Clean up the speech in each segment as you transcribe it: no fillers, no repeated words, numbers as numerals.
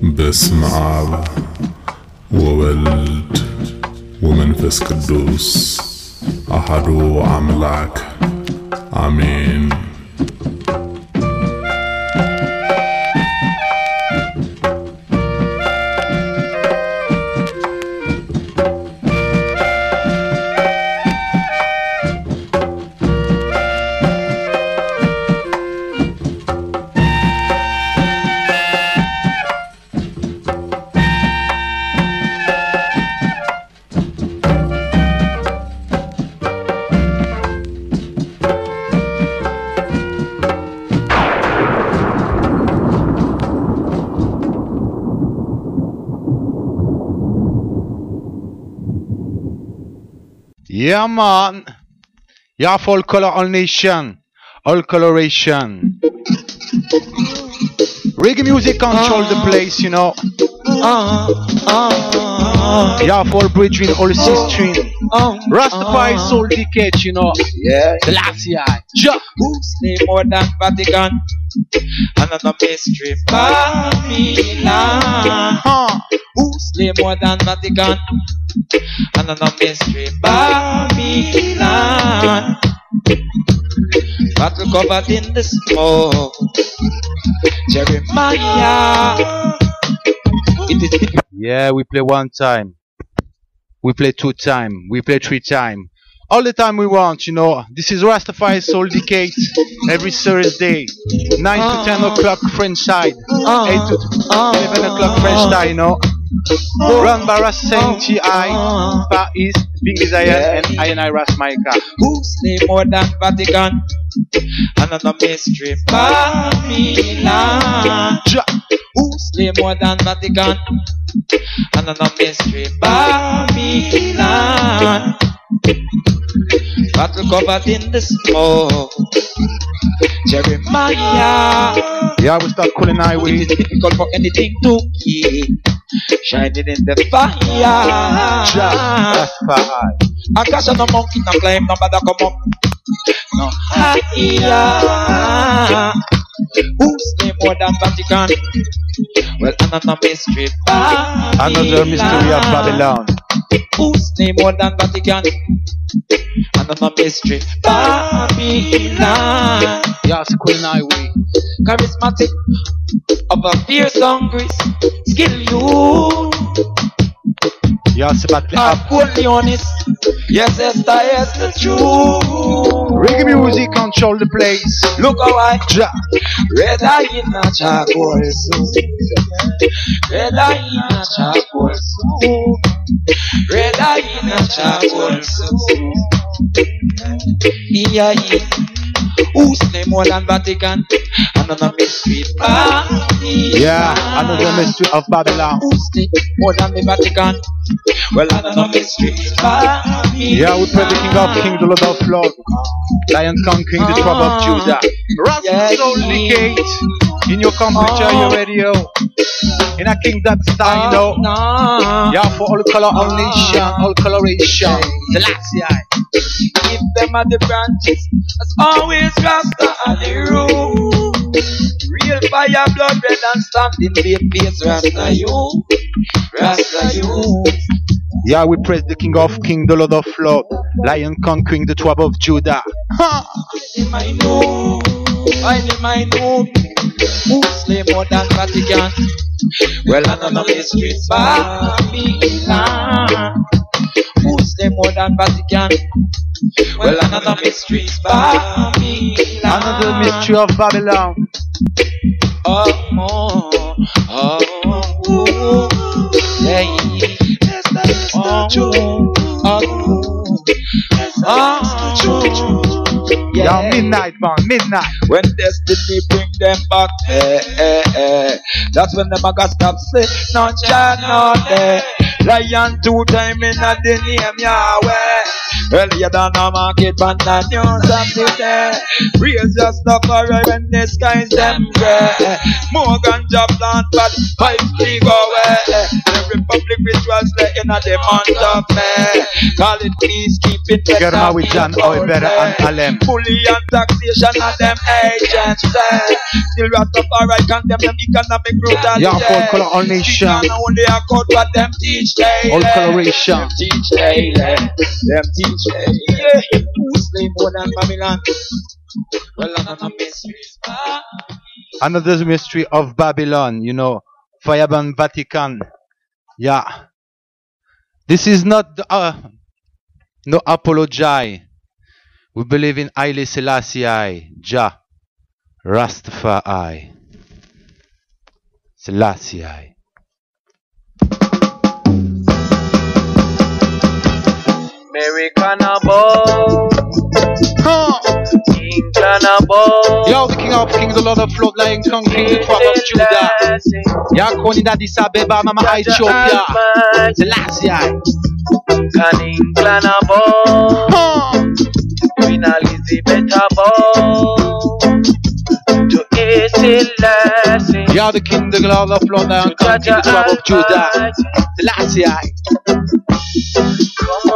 በስመ አብ ወወልድ ወመንፈስ ቅዱስ አሐዱ አምላክ አሜን። Yeah, man. Yeah, full color all nation, all coloration. Reggae music control the place, you know. Yeah, full bridge in all system. Rastafari soul decade, you know. Yeah. The last year. Ja. Who's name more than Vatican? Another mystery. Babylon. Who's name more than Vatican? Another mystery. Babylon. Battle covered in the smoke. Jeremiah. It is. Yeah, we play one time. We play two time. We play three time. All the time we want, you know. This is Rastafari Soul Decade. Every Thursday, 9 to 10 o'clock French side, 8 to 11 o'clock French side, you know. Run by Ras Saint-T.I., Far East, Big Desire, and I Ras Maika. Who's name more than Vatican? Another mystery. Babylon. Who's name more than Vatican? Another mystery. Babylon. Battle covered in the smoke. Jeremiah. Yeah, we start calling highway. It is difficult for anything to keep shining in the fire. Rastafari. I catch no monkey, no climb, no matter come up. No higher. Who's name more than Vatican? Well, another mystery. Babylon. Another mystery of Babylon. Who's name more than Vatican? Another mystery. Babylon. Yeah, calling highway. Charismatic of a fierce hungry skill you. Yeah, c'est pas plus Apollonius. Yes, Esther, yes, the truth. Reggae music control the place. Look how I Ja. red eye in a charcoal soup. Red eye in a charcoal soup. Red eye in a charcoal soup. Yeah, yeah. Who's name more than Vatican? Another mystery. Yeah, another mystery of Babylon. Who's name more than the Vatican? Well, another mystery. Yeah, we pray the King of Kings, the Lord of Lords, Lion conquering the tribe of Judah. Rastafari Soul Decade in your computer, your radio, in a kingdom style, you know. Yeah, for all color, all nation, all coloration. The last year. Give them at the branches, as always, Rasta and the root. Real fire, blood red and standing babe face, Rasta you, Rasta you. Yeah, we praise the King of Kings, the Lord of Lords, Lion conquering the tribe of Judah. In my know, in my know, who's name more than Vatican? Well, another mystery, Babylon. Who's name more than Vatican? Well, another mystery, Babylon. Another mystery of Babylon. Oh, yeah. Yeah, midnight, man, midnight. When destiny bring them back, that's when the maga stop say, no child, no day. Lion 2 times in the name Yahweh. Well, you don't know market, but not news of the day. Raise your stuff alright when the skies them gray. More ganja plant, but pipe we go away. The Republic rituals let in a the month of May. Call it peacekeeping. Germa with John Oibera and Alem. Bully and taxation of them agents. Still Rastafari condemn them economic brutality. Yeah, full color all nation. Only a code what them teach daily. All coloration. Them teach daily. Them teach daily. Yeah. Who slave more than Babylon? Well, another mystery. Another mystery of Babylon, you know, Fireburn Vatican. Yeah. This is not no apology. We believe in Haile Selassie, Jah, Rastafari, Selassie. American above. King above. Yo, the King of Kings, the Lord of Lords, Lion King, the tribe of Judah. Ya Koni da Addis Ababa, Mama Ethiopia, Selassie. Can England above. Queen Elizabeth above. To Selassie. Ya the King, the Lord of Lords, Lion King, the tribe of Judah, Selassie. Come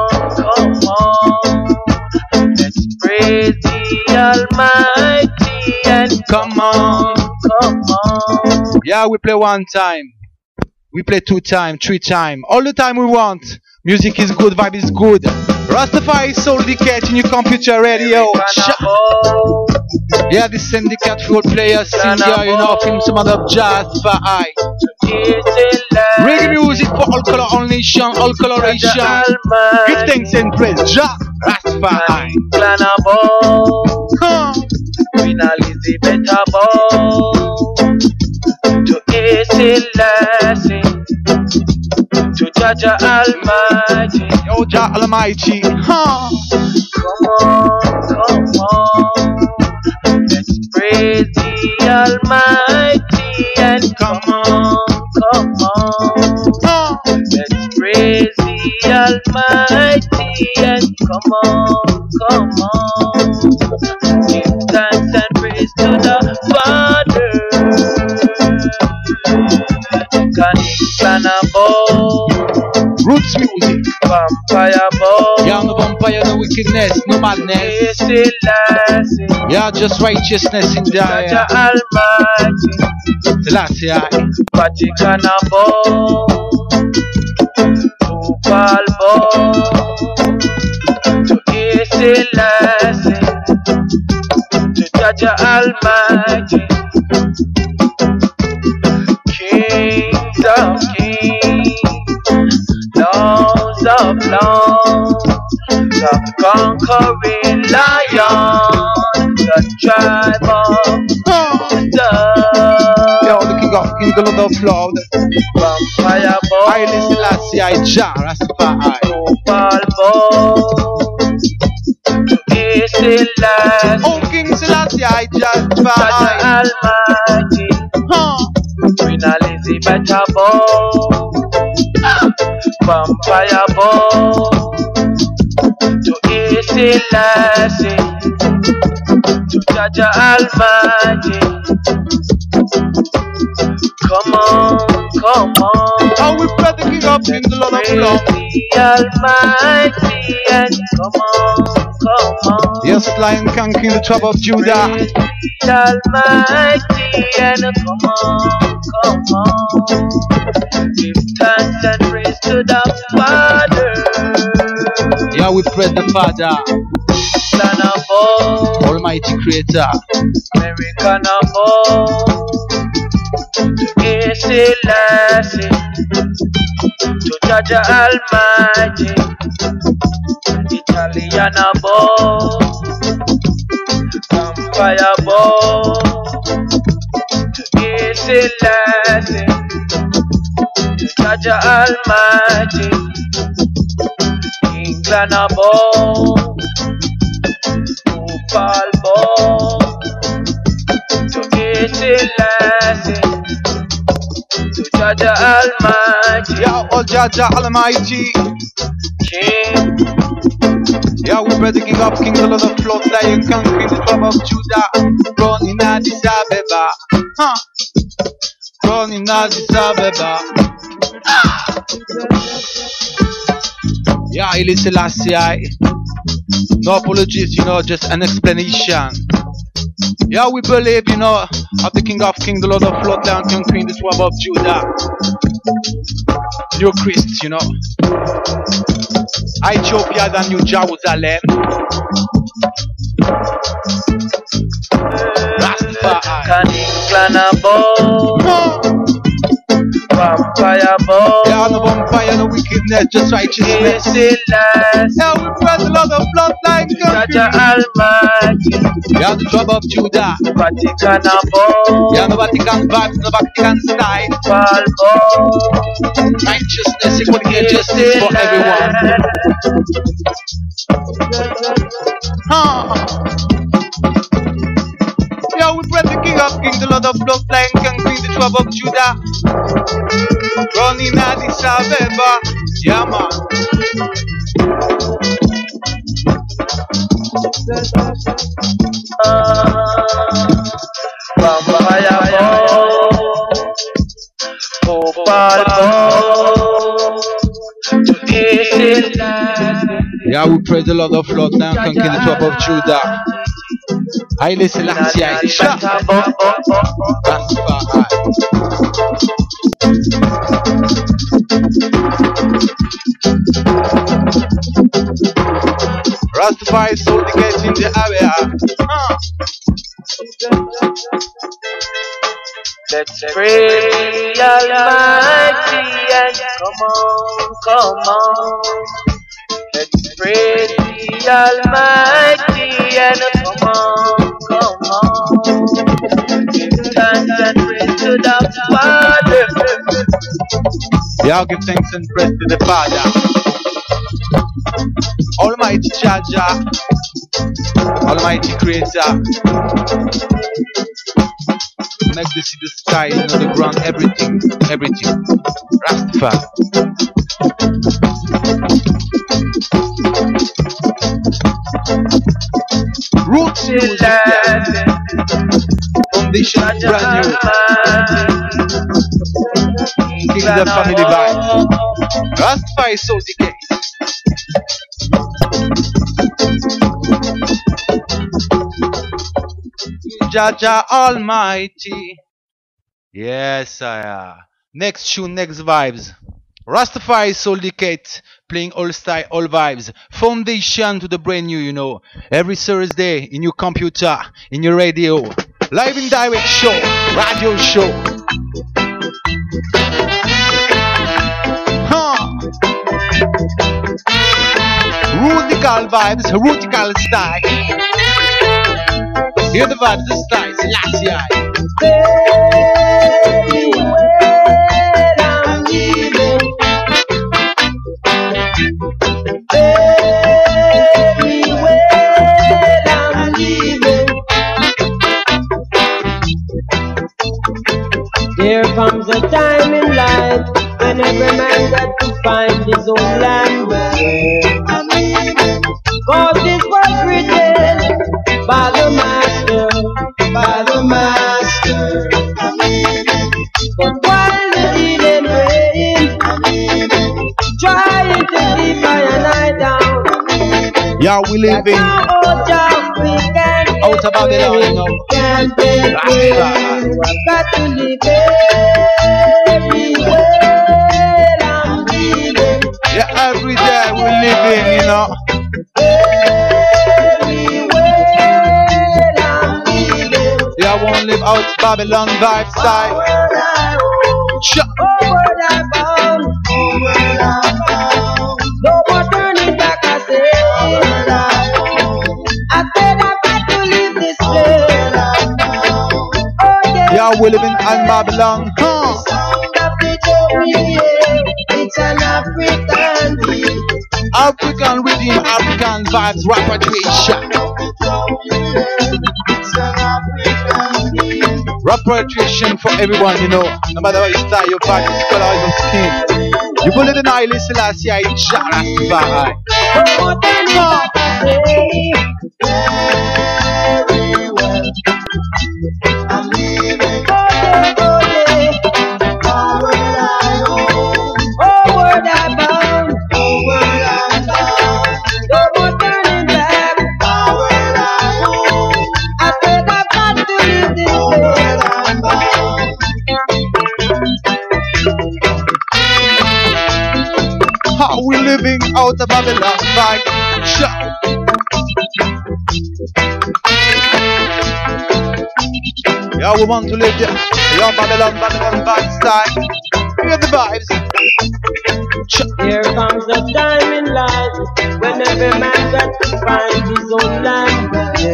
on, let's praise the Almighty and come on. Yeah, we play one time, we play 2 times, 3 times, all the time we want. Music is good, vibe is good. Rastafari Soul Decade in your computer radio. Yeah, the syndicate role player, singer, you know, film some other jazz for I. Reggae music for all color, all nation, all coloration. Give thanks and praise, Jah Rastafari. Queen Elizabeth above. To Selassie. To Jah Almighty. Yo, Jah Almighty. Come on. Let's praise the Almighty and come on. Let's praise the Almighty and come on. Give thanks and praise to the Father. Can above. Roots music. Vampire above. Yeah, no vampire, no wickedness, no madness. Yeah, just righteousness in there. Almighty. Selassie. Vatican above. Tupal above. To Selassie. To Jah Almighty. Kings of kings. Lords of lords. The conquering lion. The tribe of Judah. Yo, the King of Kings, the Lord of Lords. Vampire Haile Selassie, Jah Rastafari. To Selassie. Oh, King Selassie, Jah Rastafari. Almighty. Queen Elizabeth above. Vampire above. To Selassie. To Jah Almighty. Come on. Oh, we pray the King of Kings, the Lord of Lords. The Almighty and come on. Yes, Lion King, the tribe of Judah. The Almighty and come on. Give thanks and praise to the Father. Yeah, we pray the Father, Son above, Almighty Creator. American above. To Selassie. To Jah Almighty. Italian above. Vampire above. To Selassie. To Jah Almighty. England above. Tupal above. To Selassie. To Jah Almighty. Yeah, oh Jah Almighty. King Yeah, we pray the King of Kings, the Lord of Lords, Lion, conquering the tribe of Judah. Born in Addis Ababa. Born in Addis Ababa. Yeah, Haile Selassie. No apologies, you know, just an explanation. Yeah, we believe, you know, of the King of Kings, the Lord of Lords, Lion, conquering the tribe of Judah. New Christ, you know. Ethiopia than New Jerusalem. Rastafari. Vampire boy. Yeah, no vampire, no wickedness, just righteousness. Yeah, we pray the Lord of bloodline. Jaja Almighty. Yeah, the tribe of Judah. Vatican boy. Yeah, no Vatican vibes, no Vatican style. Righteousness, equality, and justice for everyone. Yeah, we pray the King of Kings, the Lord of bloodline, conquering the tribe of Judah. Running Addis Ababa. Yeah, man. Yeah, we pray the Lord of Lords now, conquering the tribe of Judah. Haile Selassie, Rastafari soul to get in the area. Let's pray Almighty and come on. Let's pray the Almighty and come on. Give thanks and praise to the Father. Yeah, I'll give thanks and praise to the Father. Almighty Jaja, Almighty Creator, make the sea, the sky, you know, the ground, everything, Rastafari. Roots music, foundation brand new, Kingdom family vibe, Rastafari soul decay. Jaja Almighty. Yes, next tune, next vibes. Rastafari Soul Decade, playing all style, all vibes. Foundation to the brand new, you know. Every Thursday in your computer, in your radio. Live and direct show, radio show. Radical vibes, radical style. Hear the vibes, the style, Selassie. There comes a time in life when every man got to find his own language. Cause this was written by the master, But while the healing rain, trying to keep my eye down. Yeah, we live in out of Babylon, you know. Got to live everywhere I'm living. Yeah, every day we live in, you know. Yeah, I won't live out Babylon vibe style. No more turning back, I say. I said I've got to leave this place. Yeah, we live in Babylon. It's an African beat. African rhythm, African vibes, repatriation. Repatriation for everyone, you know. No matter what your style, your body, color, your skin. You believe in Haile Selassie, Rastafari. very well. I'm leaving. Forward I go. Forward I bound. Forward I bound. No more turning back. Forward I go. I said I've got to leave this place. How we living out of Babylon vibe? Yeah, we want to live there. Yeah, Babylon vibe style. Hear the vibes. Here comes a time in life when every man got to find his own land.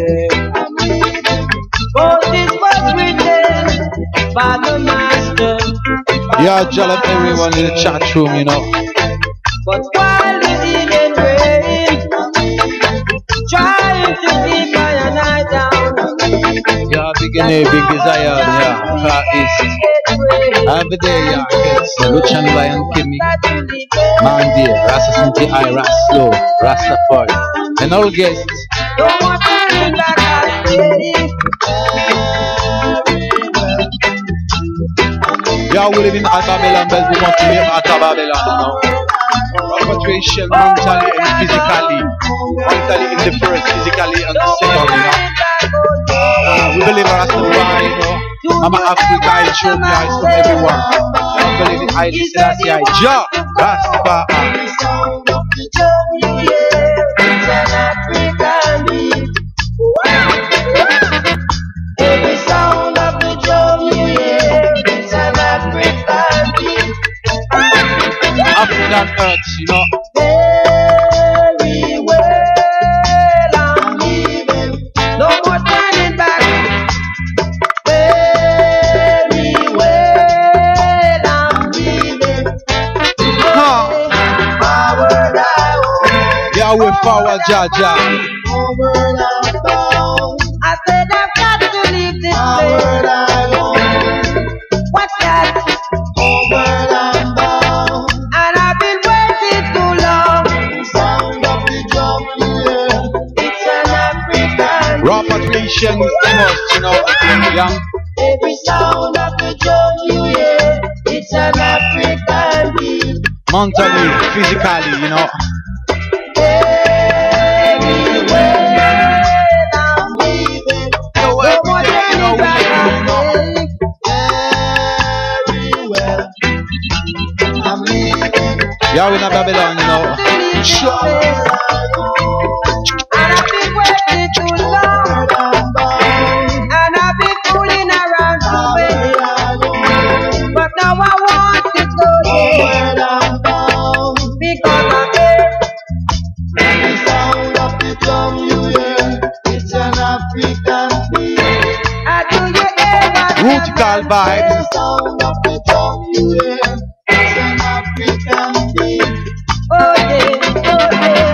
For this was written by the master. Yeah, jolly everyone in the chat room, you know. But while it didn't rain, trying to keep my eye down. Yeah, big Zion, yeah, Far East. Every day, yeah, it's Luchan Lion Kimmy, Mandy, Rasta Sinti I, Rasto, Rastafari, and all guests. No more turning back, I Yeah, we live in Babylon, but we want to live at Babylon, you know. Concentration mentally and physically. Mentally in the first, physically and the second, you know. We believe in Rastafari, you know. Mama Africa, Ethiopia, is from everyone. We believe in Haile Selassie, Jah, Rastafari. Every sound of the drum you hear, it's an African beat. African earth, you know. Very well, I'm leaving. No more turning back. Very well, I'm leaving. Forward I go. Yeah, we're forward, Jah. Forward I'm bound. I said I've got to leave this place. What's that? Forward I'm bound. And I've been waiting too long. The sound of the drum you hear, it's an African. Repatriation is the most, you know. Yeah. Every sound of the drum you hear, it's an African beat. Mentally, physically, you know. Very well, I'm leaving. No more turning back. Very well, I'm leaving. Yeah, we're in Babylon, you know. Sure. And I've been waiting too long. And I've been fooling around too many. But now I want to go there. Because I'm here. The sound of the drum you hear, it's an African beat. Do you ever Rootical vibes. the sound of the drum you hear, it's an African beat. Oh yeah, oh yeah.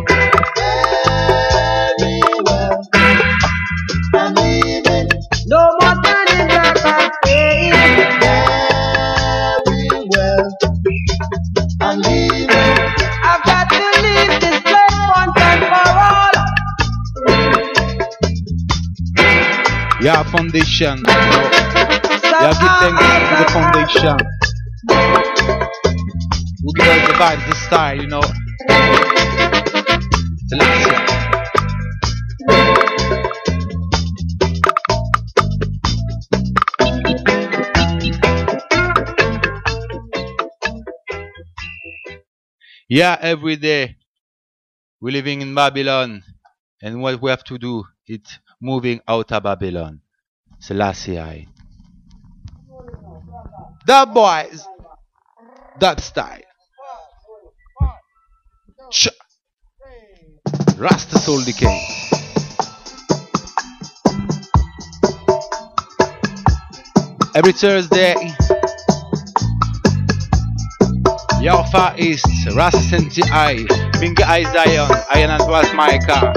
Very well, I'm leaving. No more turning back, I'm staying. Very well, I'm leaving. I've got to leave this place once and for all. Yeah, foundation, you know. Yeah, give thanks to the foundation. Who give us the vibes, the style, you know. Selassie. Yeah, every day we're living in Babylon, and what we have to do is moving out of Babylon. Selassie. The boys, that style. Rasta Soul Decay. Every Thursday, your Far East, Rasta Senti I, Binga I Zion, Iron and was Micah.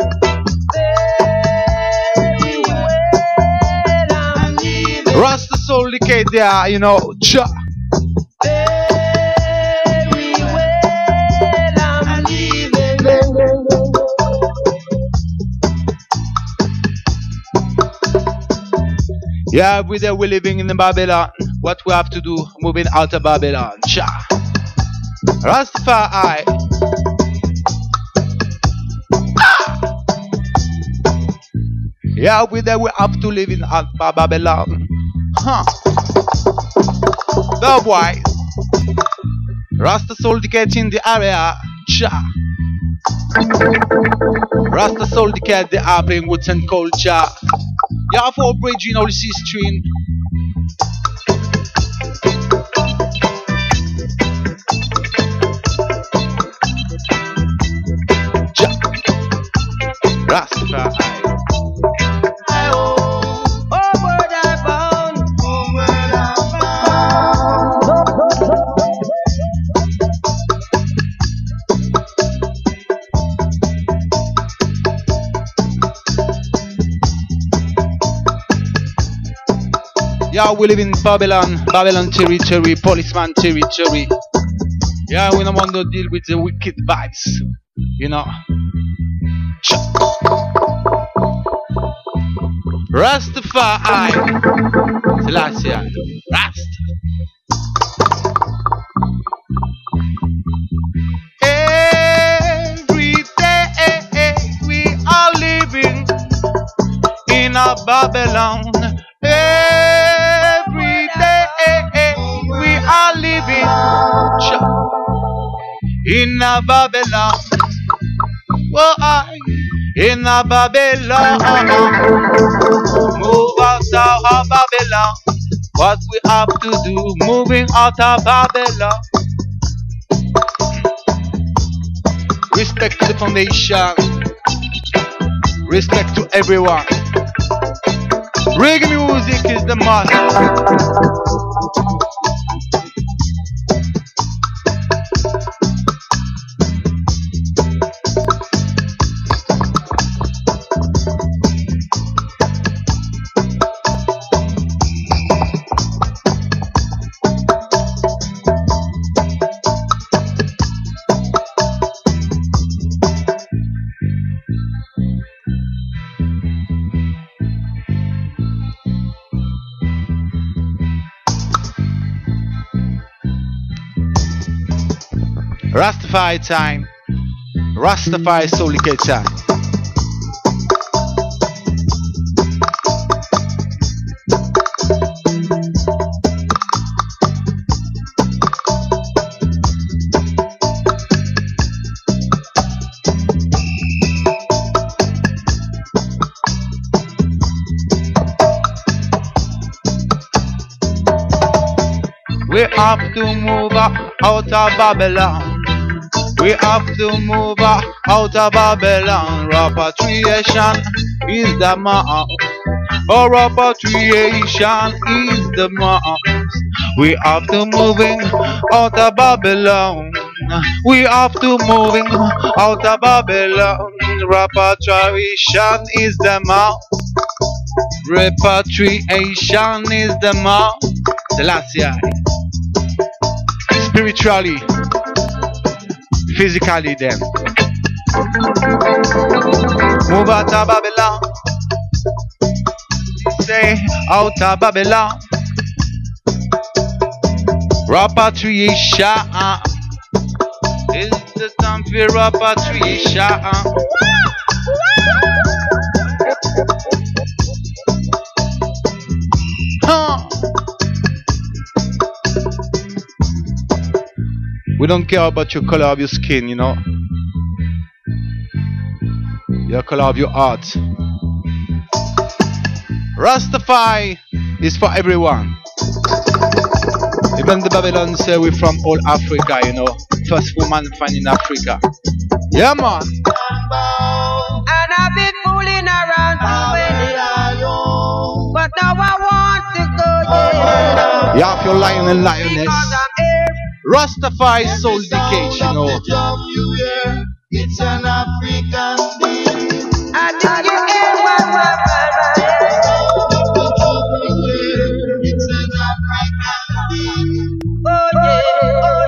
Rasta Soul Decay there, you know, cha. Yeah, every day we're living in Babylon. What we have to do, moving out of Babylon. Cha. Rastafari. Yeah, every day we have to live in Babylon. Huh. The boys. Rasta soul decade in the area. Cha. Rasta soul decade, they are playing woods and culture. Yeah, for bridging all this history. Rastafari. Yeah, we live in Babylon, Babylon territory, policeman territory. Yeah, we don't want to deal with the wicked vibes, you know. Rastafari, Selassie, Rast. Every day we are living in a Babylon. Every day we are living in a Babylon. Why? In a Babylon. Move out of Babylon. What we have to do, moving out of Babylon. Respect to the foundation. Respect to everyone. Reggae music is the must. Rastafari time. Rastafari soul decay time. We have to move out of Babylon. We have to move out of Babylon. Repatriation is the must. Oh, repatriation is the must. We have to moving out of Babylon. We have to moving out of Babylon. Repatriation is the must. Repatriation is the must. Selassie. Spiritually, physically, then move out of Babylon. Say out of Babylon. Repatriation is the time for repatriation. We don't care about your color of your skin, you know. Your color of your heart. Rastafari is for everyone. Even the Babylon say we're from all Africa, you know. First woman found in Africa. Yeah, man. And I've been fooling around too many, but now I want to go there. You have your lion and lioness. Rastafari soul decay, you know. It's an African thing. And if you hear what it's an African thing. oh yeah, oh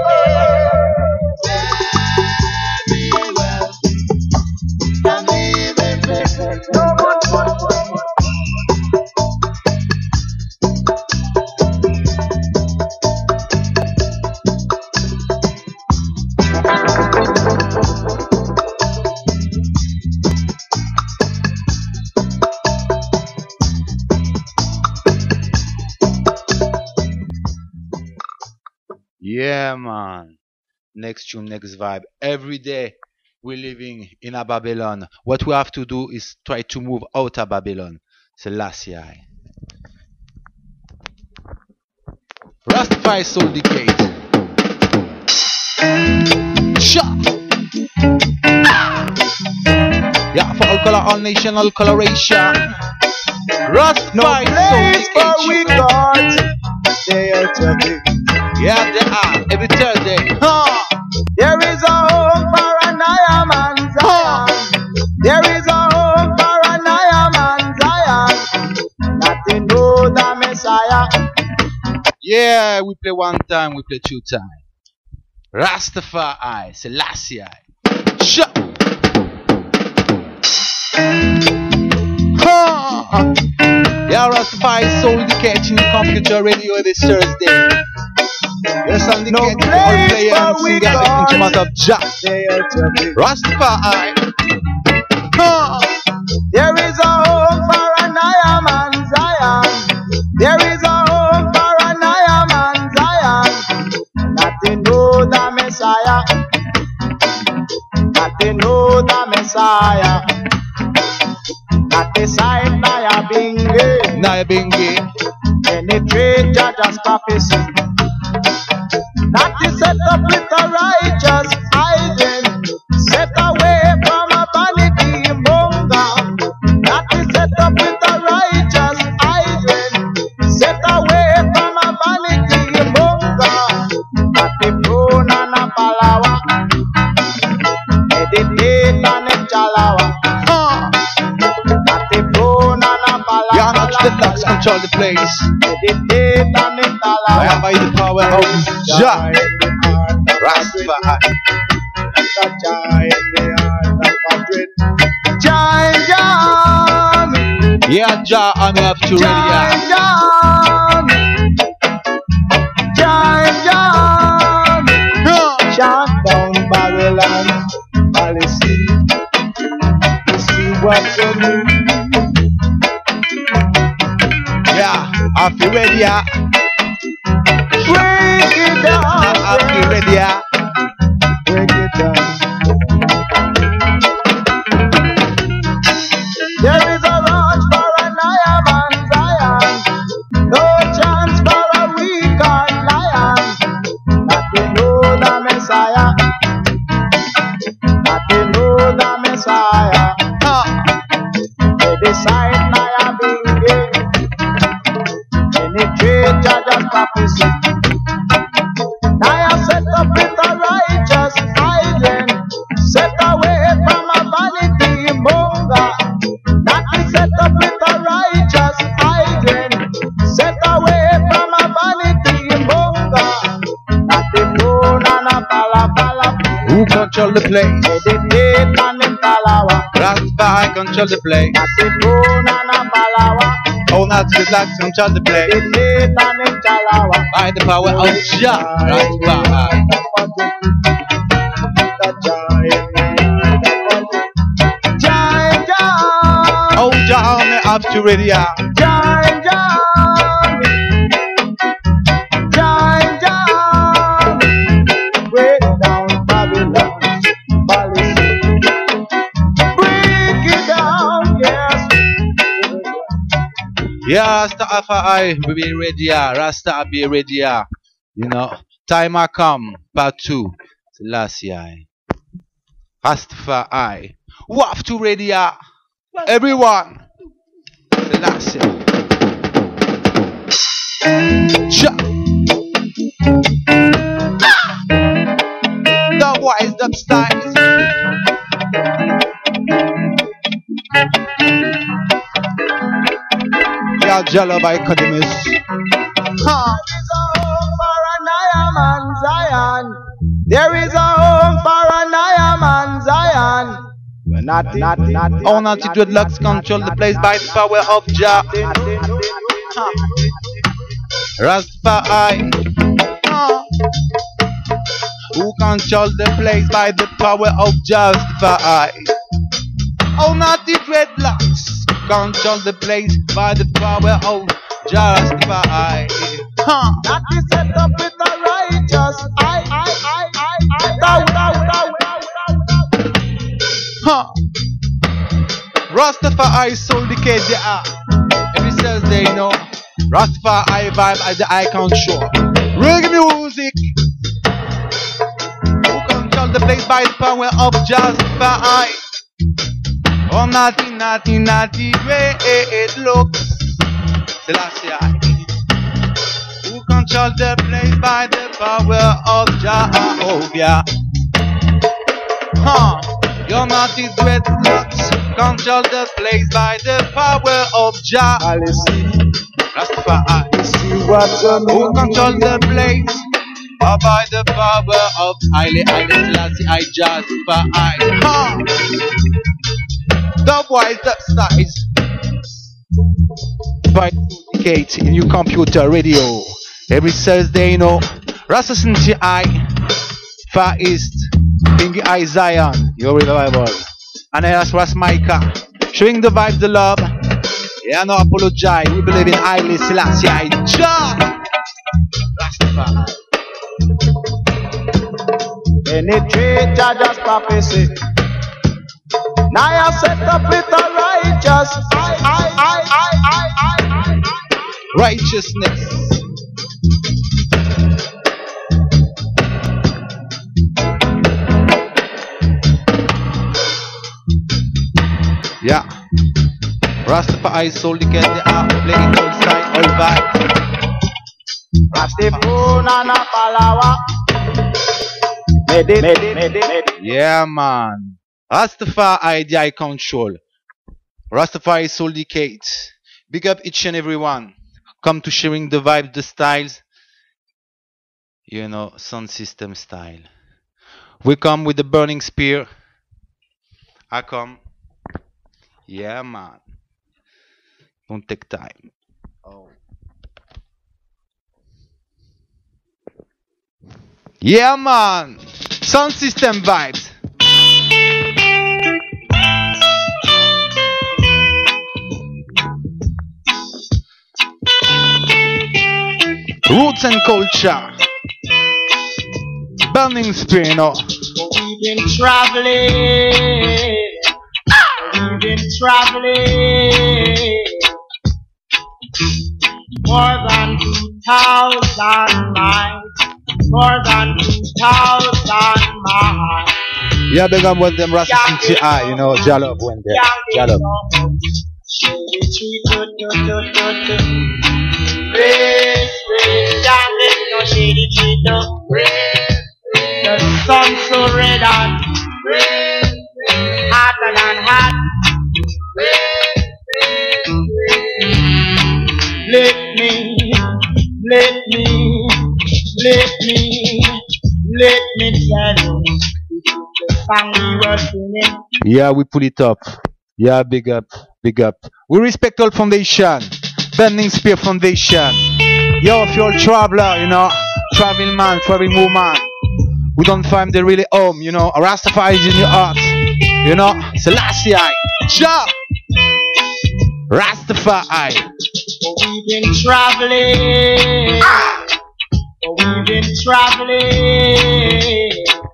Very well. And even Yeah, man. Next tune, next vibe. Every day we're living in a Babylon. What we have to do is try to move out of Babylon. Selassie. Rastafari Soul Decade. Shot. Yeah, for all color, all nation, all coloration. Rastafari Soul Decade. They are trouble. Yeah, they are. Every Thursday. There is a home for an Iron Man Zion. There is a home for an Iron Man Zion. That they know the Messiah. Yeah, we play one time, we play two times. Rastafari, Selassie. Shut. Yeah, Rastafari Soul Decade in the computer radio this Thursday. Yes, on the No all place play for and sing we that gods. instrument of Jack. They are trouble. Rastafari. There is a home for an Iron Man Zion. There is a home for an Iron Man Zion. That they know the Messiah. That they know the Messiah. That they sign Naya Bingi. Naya Bingi. Penetrate Judge's prophecy. That is set up with a righteous hiding. Set away from a vanity monger. That is set up with a righteous hiding. Set away from a vanity monger. That the throne and a palawa. Meditate and a chalawa. That the throne and a palawa. Yeah, not the ducks control the place. Meditate and a chalawa. I am by the power of Jah. Rastafari. Yeah, Jah, I'm up to ready. Shut down Babylon policy. See what you mean. Yeah, I feel ready. Yeah. Break it down. I feel ready. Yeah. Break it down. There is a launch for an Iron Man Zion. No chance for a weak lion. That they know the Messiah. That they know the Messiah. They decide Naya Bingi. Penetrate Judge's prophecy. Naya set up with a righteous hiding. Set away from a vanity monger. That is set up with a righteous hiding. Set away from a vanity monger. That the throne and a pala. Who control the place? Meditate and in talawa. Rastafari control the place. That the throne and a palawa. Oh, not the ducks control the place. Meditate and in talawa. By the power of Jah. Rastafari. Oh, Jah, I'm up to ready. Yeah. Break down Babylon's policy. Break it down, yes. Yeah, Rastafari, we be ready. Yeah. Rasta be ready. Yeah. You know, time I come. Part 2. Selassie. Rastafari. Waft to ready. Yeah. Everyone. Selassie. Cha. The wise dub styles. Yeah, Jello by Academies. There is a home for an Iron Man Zion. Not On anti-dreadlocks control the place by the power of Jah. Rastafari. Who control the place by the power of Jah. Rastafari. Oh, not the dreadlocks control the place by the power of Jah. Rastafari. That is set up with a righteous Rastafari Soul Decade, yeah. Every Thursday, you know. Rastafari vibe at the Icon Show. Reggae music. Who control the place by the power of Jazz Fire? Oh, naughty, way it looks. Selassie. Who control the place by the power of Jehovah? Your naughty dreadlocks control the place by the power of Jah. Rastafari. Who control the place by the power of Haile Selassie I Rastafari. Dubwise, dub styles. By Kate in your computer radio. Every Thursday, you know. Rasta Sinti I. Far East. Pingy Eye Zion, your revival. And that's Ras Micah, showing the vibe, the love. Yeah, no apologize. We believe in Haile Selassie I Jah. Rastafari. Penetrate Jah's prophecy. Now I set up with the righteous. Righteousness. Yeah, Rastafari Soul Decade, they are playing all style, all vibes. Rastafari Palawa. Yeah, man. Rastafari, the Icon Show. Rastafari Soul Decade. Big up each and every one. Come to sharing the vibes, the styles. You know, sound system style. We come with the burning spear. I come. Yeah, man. Don't take time. Oh. Yeah, man. Sound system vibes. Roots and culture. Burning spear, you know. We've been traveling. We've been traveling more than 2,000 miles. More than 2,000 miles. Yeah, big up with them Rasta Sinti I, you know, Jalop went there. Jalop. The sun so red hot, hotter than hot. Let me tell you, the song we were singing. Yeah, we pull it up. Yeah, big up, big up. We respect all foundation. Burning Spear Foundation. Yo, if you're a traveler, you know, traveling man, traveling woman, we don't find the really home, you know. Rastafari is in your heart, you know. Selassie I, Jah, Rastafari. We've been traveling. We've been traveling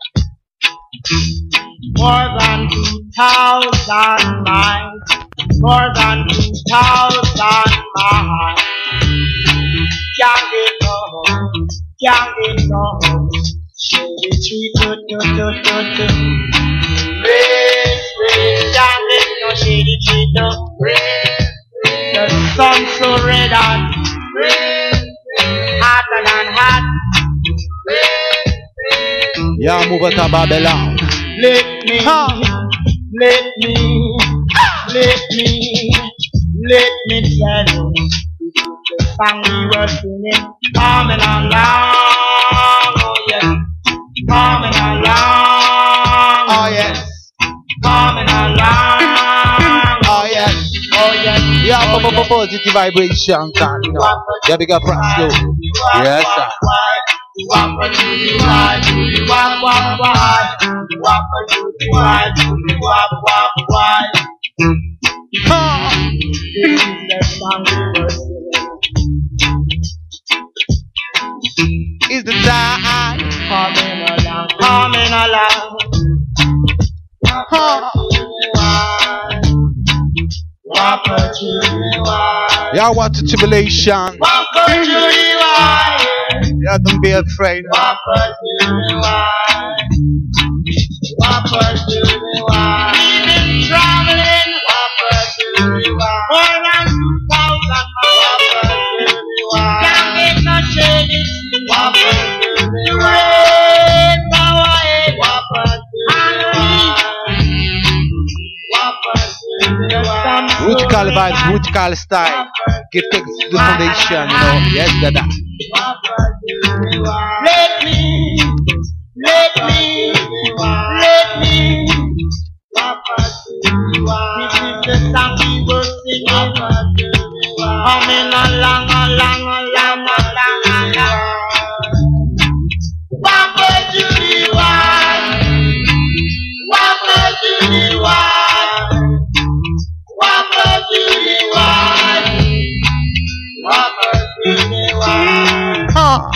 more than 2,000 miles. More than 2,000 miles. Can't get home. Can't get home. Shady tree, rain, can't get no shady tree, the sun so red hot, hotter than hot. Yeah, move it to Babylon. Let me tell you, the song we were singing, coming along, oh yes, coming along, Oh yes, coming along, oh yes, oh yes, yeah, positive vibration, you know. Yeah, big up Frank Slow. Yes, sir. Is the time coming along. Wapper to the wire. Yeah, what a tribulation. Wapper to the wire. Yeah, don't be afraid. Wapper to the wire. Wapper to the wire. We've been traveling. Wapper to the wire. More than 2,000 miles. Wapper to the wire. Can't make no changes. Wapper to the wire. Wapper to the wire. Wapper to the wire. Rutical vibes, rutical style. Give thanks to the foundation, you know. Yes, dada. Let me. This is the song we were singing. Humming along. Wapper to the wire. Wapper to the wire. Wapper to the wire. Wapper to the wire. Huh.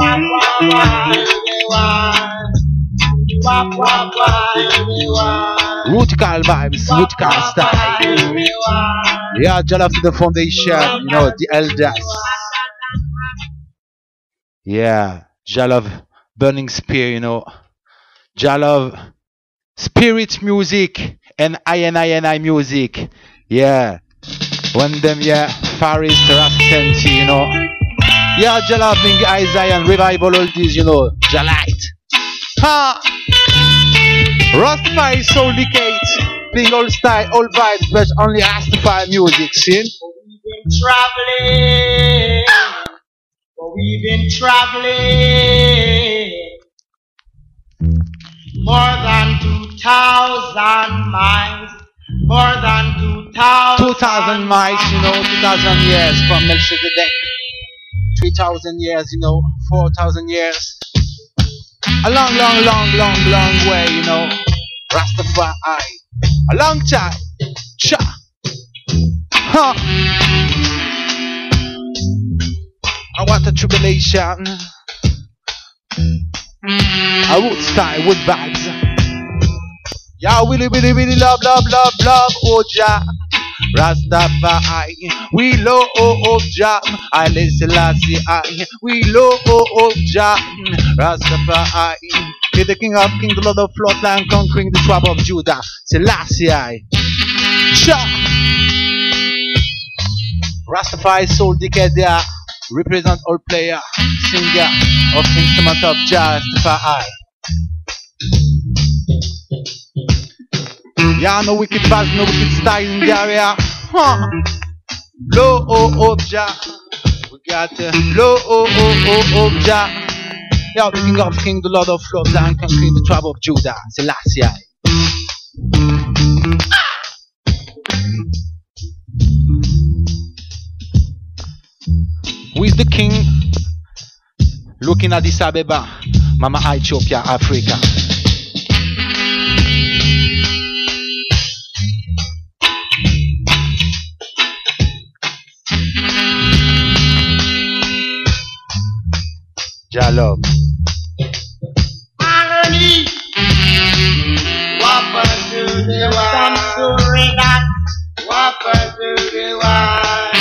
Rutical vibes, rutical style. Yeah, Jah Love to the foundation, you know, the elders. Yeah, Jah Love burning spear, you know. Jah Love spirit music and I music. Yeah. One them, yeah, Faris, Rascanti, you know. Yeah, Jah Love being Isaiah and revival all these, you know, Jalite. Ha! Rastafari soul decade, being all style, all vibes, but only Rastafari music, see? We've been traveling more than 2,000 miles. More than 2,000 miles, you know, 2,000 years from Melchizedek. 3,000 years, you know, 4,000 years. A long way, you know. Rastafari. A long time. Cha. Huh. I want a tribulation. A root style with vibes. Yeah, really love, oh Jah. Rastafari, we love, oh Jah. Haile Selassie, we love, oh Jah. Rastafari, he's the King of Kings, the Lord of Lords, and conquering the tribe of Judah. Selassie, Jah. Rastafari soul decade there, represent all player, singer of instrument of Jah Rastafari. Yeah, no wicked vibes, no wicked style in the area. Huh. Low, oh, Jah. We got low, oh, Jah. Yeah, the King of Kings, the Lord of Lords, and conquering the tribe of Judah. Selassie. Who is the king? Looking at Addis Ababa, Mama Ethiopia, Africa. Jah Love. Harmony. Wapper to the wire. Wapper to the wire.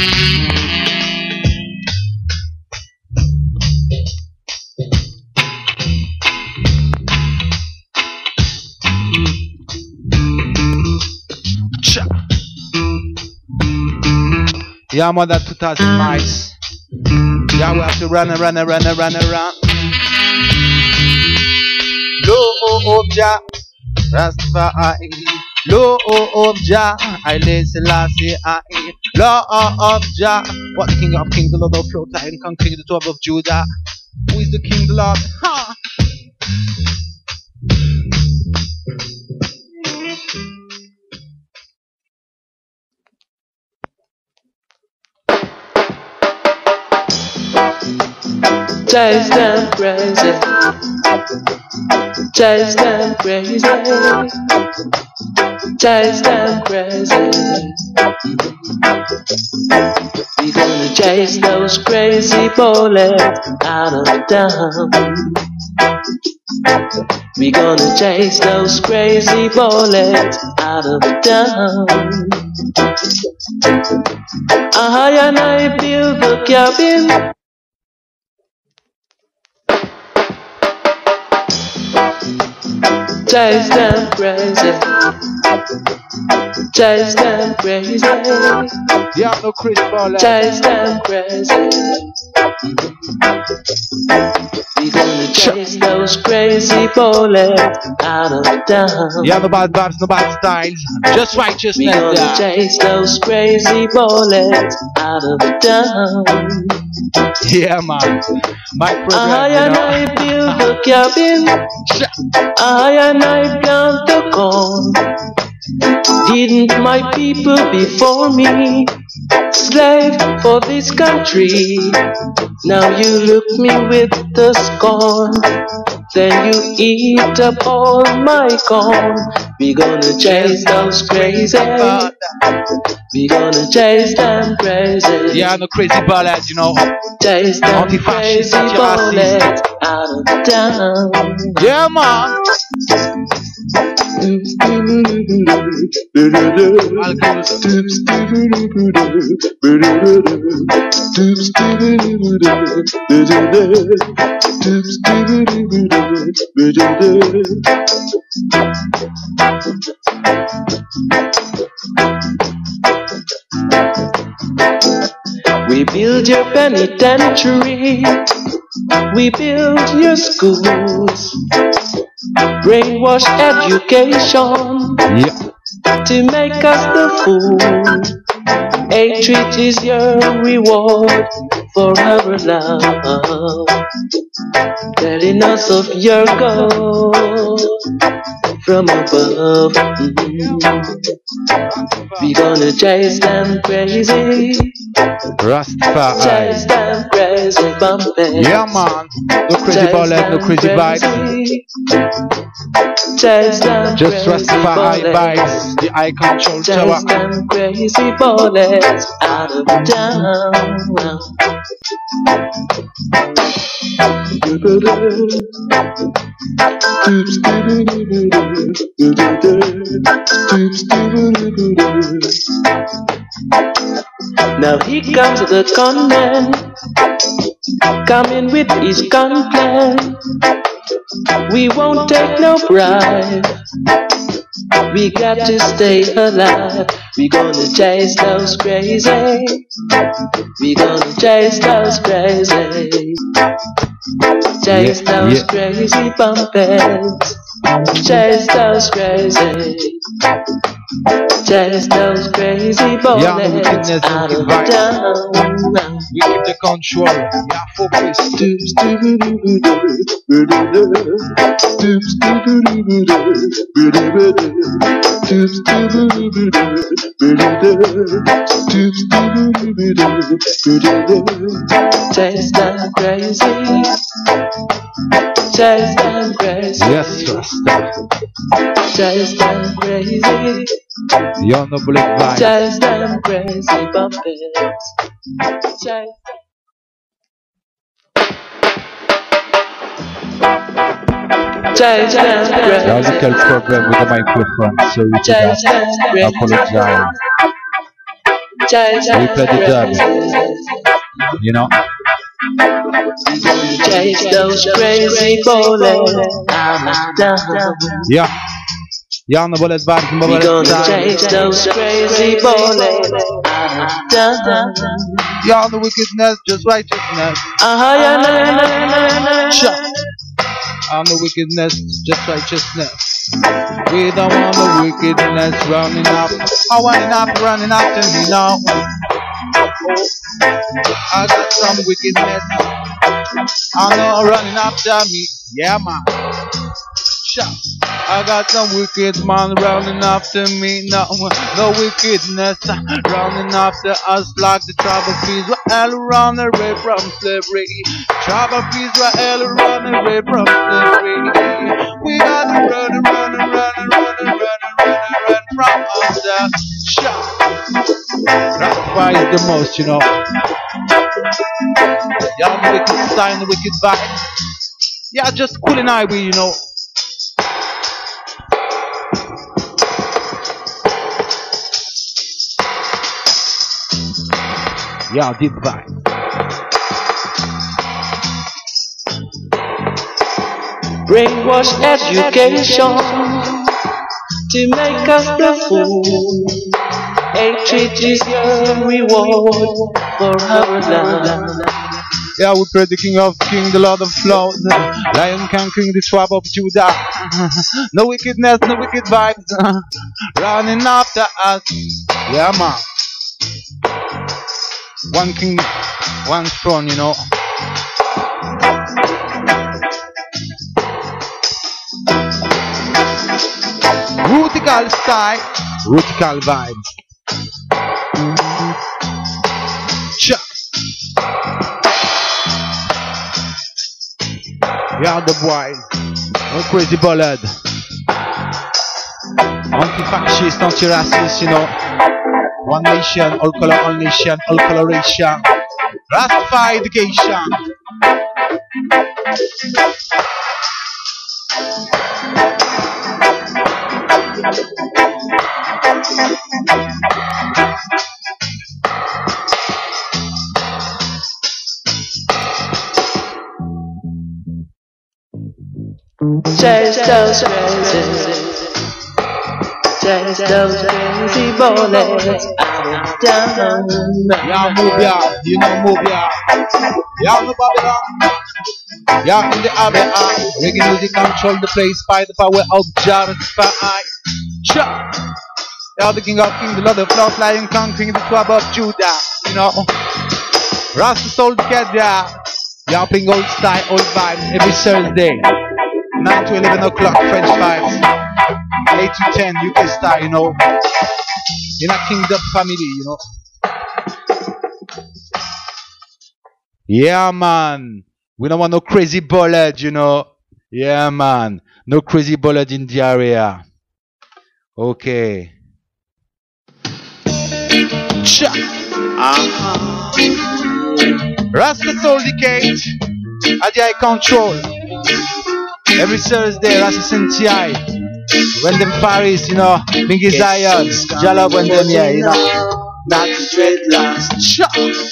Cha. Yeah, more than 2,000 miles. Yeah, we have to run around. Low, oh, Jah. Rastafari. Low, oh, Jah. Haile Selassie. Low, oh, Jah. What the King of Kings, the Lord of Lords, and conquering the tribe of Judah. Who is the King, the Lord? Ha! Jay's gone crazy. Jay's gone crazy. Jay's gone crazy. We're gonna chase those crazy bullets out of town. We gonna chase those crazy bullets out of town. And I build the cabin. Chase them crazy. Chase them crazy. Yeah, no Chris Ball. Chase them crazy. We gonna chase those crazy bullets out of town. Yeah, no bad vibes, no bad styles. Just We righteousness. gonna Yeah. chase those crazy bullets out of town. Yeah, man. My I program, and I build the cabin. I and I plant the corn. Didn't my people before me slave for this country? Now you look me with the scorn. Then you eat up all my corn. We gonna chase those crazy. We gonna chase them crazy. Yeah, no crazy ballads, you know. Chase them Anti-fascist, crazy anti-racist. bullets out of town. Yeah, man. We build your penitentiary. We build your schools. Brainwash education Yeah. to make us the fool. Hatred is your reward for our love. Telling us of your goal from above. We gonna chase them crazy. Rastafari. Chase them crazy bumping. Yeah, man. No crazy ballad, no crazy vibes. Chase them Just crazy Rastafari bullets. vibes. The eye control tower. Chase them crazy bullets out of town. Now here comes the gunman, coming with his gun plan. We won't take no bribe. We got to stay alive. We gonna chase those crazy. We gonna chase those crazy. Chase those crazy bumpers. Chase those crazy. Chase those crazy bullets wickedness, out wicked of vibes. town. We keep the control. Yeah, focus. Chase them crazy. Chase them crazy. Yes, Rasta. Chase them crazy. You're no bullet vibes. Chase them crazy bumpers. Chase Chase them There was a crazy. little problem with the microphone, sorry to Chase that. them crazy. Apologize. Chase We played the dub. them You know? Chase those crazy bullets out of town. Yeah. You're no bullet vibes, no We bullet gonna style. chase those crazy bullets out of town. You're the wickedness, just righteousness. Shut. On the wickedness, just righteousness. We don't want the wickedness running up. Oh, running after me now. I got some wickedness. I know running after me. Yeah, man. Shut. I got some wicked man running after me. No wickedness running after us like the tribal peas. We're all run away from slavery. Tribal peas were all run away from slavery. We gotta run from under. Shut. Rastafari is the most, you know. Y'all the wicked sign, the wicked vibe. Yeah, just cool and I, you know. Yeah, deep vibe. Brainwash education to make us the fool. Hatred is your reward for our land. Yeah, we pray the King of Kings, the Lord of Lords, Lion conquering the tribe of Judah. No wickedness, no wicked vibes, running after us. Yeah, man. One king, one throne, you know. Rutical style, rutical vibes. Cha. Yeah, the boy, a crazy ballad. Anti-fascist, anti-racist, you know. One nation, all color, all nation, all coloration. Rastafari education. Chase those crazy, chase those crazy bullets out down. Yeah, move ya, you know, move ya. Yeah, no Babylon. Yeah, in the ABA. Reggae music control the place by the power of Jarrah. Cha. Yeah, the King of Kings, the Lord of Lords, Lion conquering the tribe of Judah. You know, Rasta soul together. Yeah, playing old style, old vibes every Thursday. 9 to 11 o'clock, French vibes. 8 to 10, UK style, you know. In a kingdom family, you know. Yeah, man. We don't want no crazy ballad, you know. Yeah, man. No crazy ballad in the area. Okay. Cha. Rasta Soul Decade. Adi Control. Every Thursday, Rasta Senti. When them Paris, you know. Bingy Zion. Jala when them here, you know. Not dreadlocks. Cha.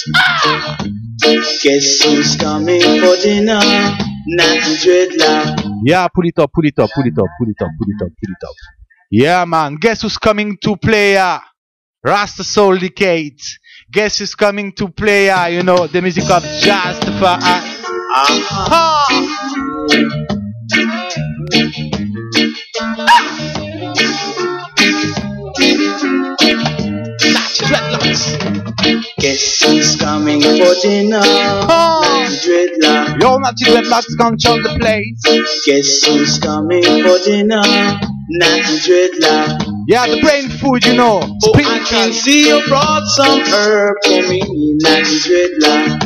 Guess who's coming for dinner? Not dreadlock. Yeah, pull it up, pull it up, pull it up, pull it up, pull it up, pull it up. Yeah, man. Guess who's coming to play? Rasta Soul Decade. Guess who's coming to play? You know, the music of Justified. Guess who's coming for dinner? Not dreadlock. Yo, Natty Dreadlocks control the place. Guess who's coming for dinner? Not dreadlock. Yeah, the brain food, you know. Oh, I can see you brought some herb for me, not dreadlock.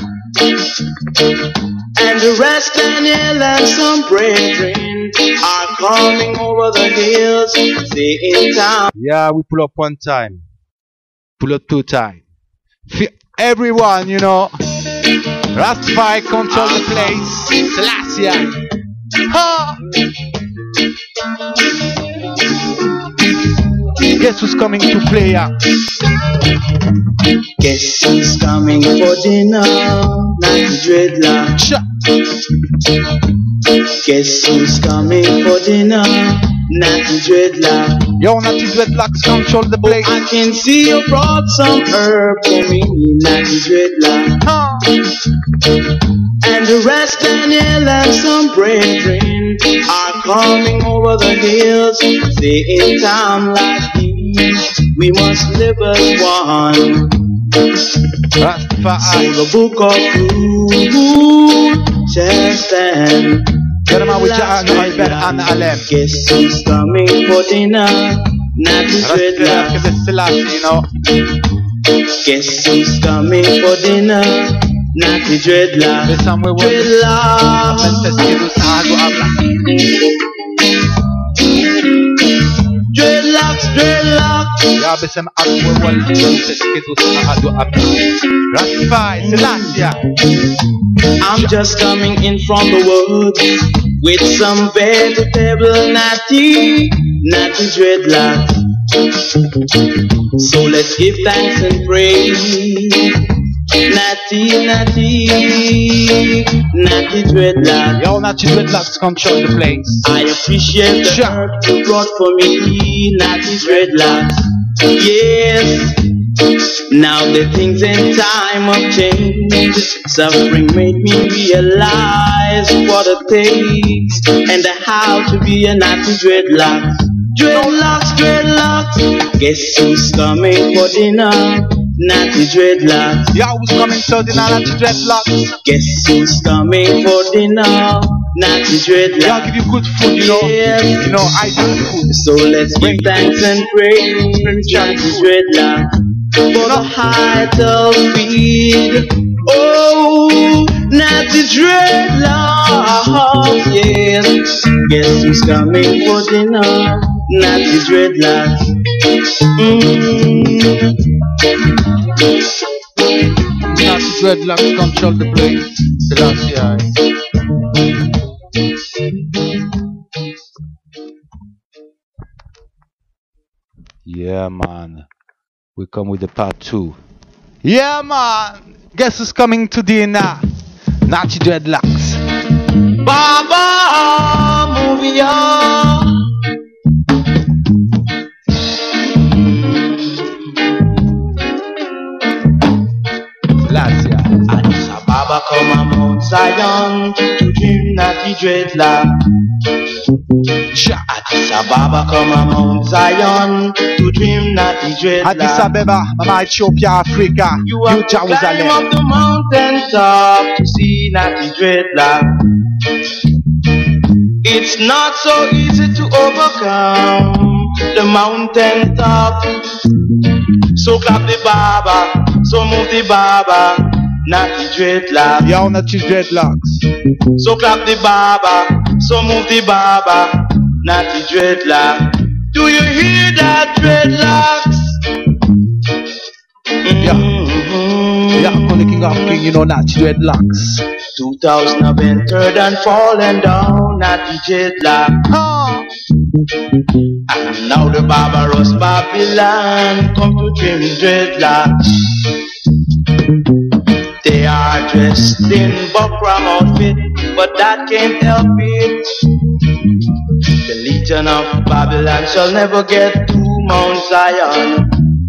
And the rest, Daniel and some brethren are coming over the hills. Stay in town. Yeah, we pull up one time. Pull up two times. Everyone, you know. Rastafari control the place. Selassie. Guess who's coming to play? Guess who's coming for dinner? Not dreadlock. Guess who's coming for dinner? Not dreadlock. Yo, Natty Dreadlocks control the place. I can see you brought some herb for me, not dreadlock. And the rest, Daniel and some brethren are coming over the hills. Stay in town like these. We must live as one. Rastafari. So the book of food shall stand. Guess who's coming for dinner? Not dreadlock. Selassie, you know. Guess who's coming for dinner? Not dreadlock. Dreadlock. Dreadlocks, dreadlocks. Yeah, besem akwe wal Rastafari, Selassie. I'm just coming in from the woods. with some vegetable natty dreadlocks. So let's give thanks and praise. Natty dreadlocks. Yo, Natty dreadlocks control the place. I appreciate the herb you brought for me, Natty dreadlocks. Yes. Now the things in time of change, suffering made me realize what it takes and the how to be a natty dreadlocks. Dreadlocks. Guess who's coming for dinner? Natty dreadlocks. Yo, who's coming for dinner? Natty dreadlocks. Guess who's coming for dinner? Natty dreadlocks. Yeah, I'll give you good food, you know. Yes. You know, I do food. So let's give thanks and praise Natty dreadlocks for the height of speed. Oh, Natty dreadlocks. Yes. Guess who's coming for dinner? Natty dreadlocks. Natty dreadlocks control the place. Selassie. Yeah, man. We come with the part 2. Yeah, man. Guess who's coming to dinner? Natty dreadlocks. Baba, movie on. Addis Ababa come a Mount Zion to dream natty dreadlocks. Addis Ababa come a Mount Zion to dream natty dreadlocks. Addis Ababa, Mama Ethiopia, Africa, You have to Jerusalem. climb up the mountain top to see natty dreadlocks. It's not so easy to overcome the mountain top. So clap the Baba, so move the Baba, natty dreadlocks. Yo, Natty dreadlocks. So clap the Baba, so move the Baba, natty dreadlocks. Do you hear that, dreadlocks? Yeah, I'm the king of king, you know, Natty dreadlocks. 2000 have entered and fallen down, natty dreadlocks. And now the barbarous Babylon come to dream dreadlocks. They are dressed in buckram outfit, but that can't help it. The legion of Babylon shall never get to Mount Zion.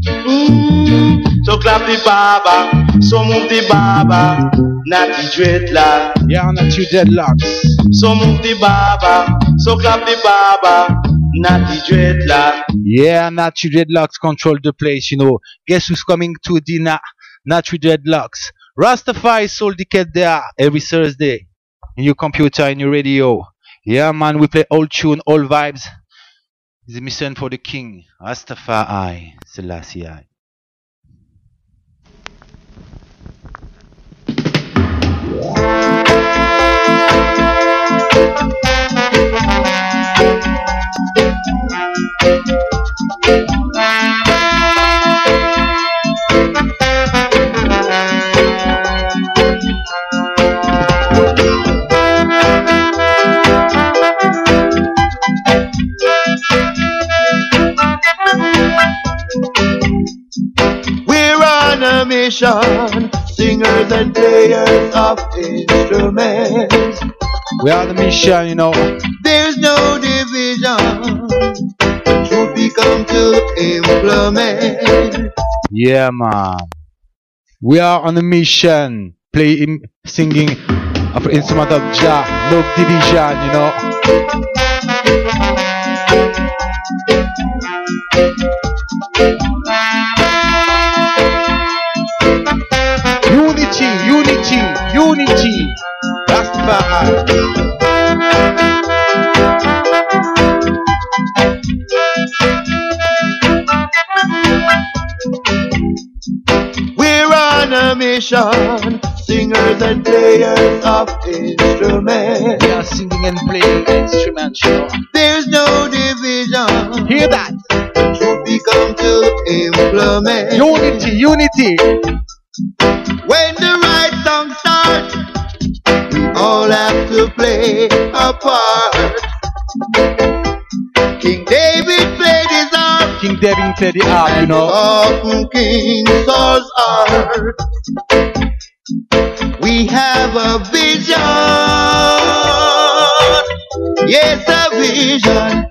So clap the Baba, so move the Baba, natty dreadlocks. Yeah, Natty dreadlocks. So move the Baba, so clap the Baba, natty dreadlocks. Yeah, Natty dreadlocks control the place, you know. Guess who's coming to dinner? Natty dreadlocks. Rastafari Soul Decade there every Thursday. In your computer, in your radio. Yeah, man, we play old tune, all vibes. It's a mission for the king. Rastafari Selassie. We're on a mission, singers and players of instruments. We are the mission, you know. There's no division, truth we come to implement. Yeah, man. We are on a mission, playing, singing of instrument of Jah, no division, you know. Unity, Rastafari. We're on a mission, singers and players of instruments. We are singing and playing instruments, you know. There's no division, Hear that? truth we come to implement. Unity. When the right song starts, we all have to play a part. King David played his harp. King David played the harp, you know. Often King Saul's heart. We have a vision. Yes, a vision.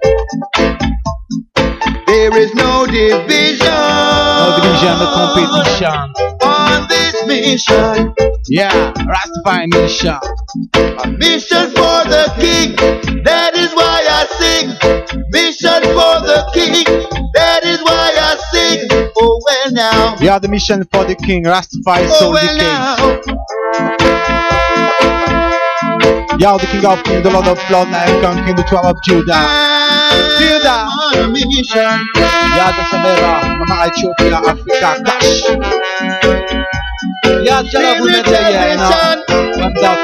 There is no division. No division, no competition. On this mission. Yeah, Rastafari mission. A mission for the King. That is why I sing. Mission for the King. That is why I sing. Oh well now. We are the mission for the King. Rastafari Oh soul well decay. now. Yeah, the King of Kings, the Lord of Lords, Lion King, the tribe of Judah. Judah. On a mission. Yeah, the Samera, Mama Ethiopia, Africa, Cash. Yeah, Jala women there, yeah, you know. One dot.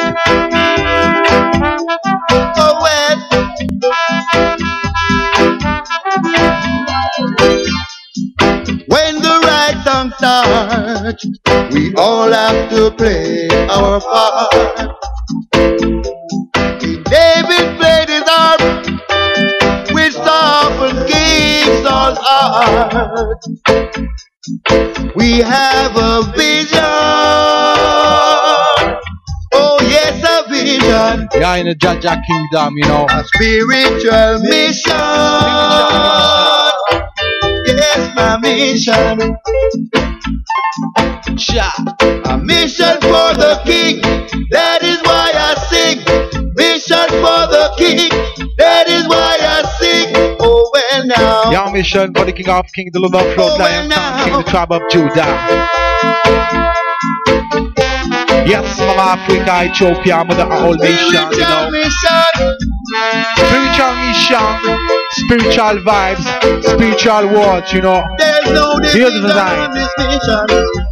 Oh well. When the right song starts, we all have to play our part. King David played his harp, which softened King Saul's heart. We have a vision. Oh yes, a vision. Yeah, in the Jaja Kingdom, you know. A spiritual mission. Yes, my mission. Sha. A mission for the King. That is why I sing. Mission for the King. That is why I sing. Oh well now. Yeah, mission for the King of Kings, the Lord of Lords, Oh, Lion well, King, now. the tribe of Judah. Yes, Mama Africa, Ethiopia, Mother of all nations, you Spiritual know. mission. Spiritual mission, spiritual vibes, spiritual words, you know. There's no Here's division the design. on this mission.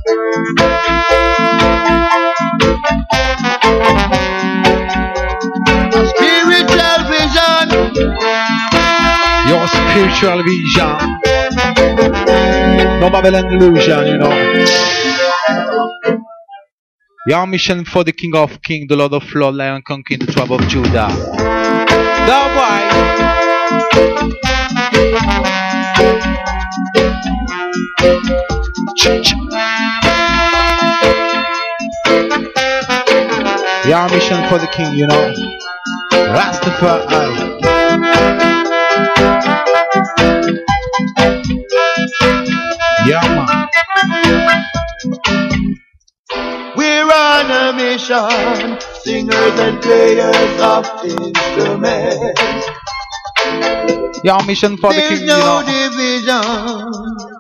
A spiritual vision. Your spiritual vision. No Babylon illusion, you know. Your mission for the King of Kings, the Lord of Lords, Lion King, the tribe of Judah. The wife. Your mission for the King, you know. Rastafari. Yeah, man. We're on a mission, singers and players of instruments. Your mission for the There's King, you no know. division.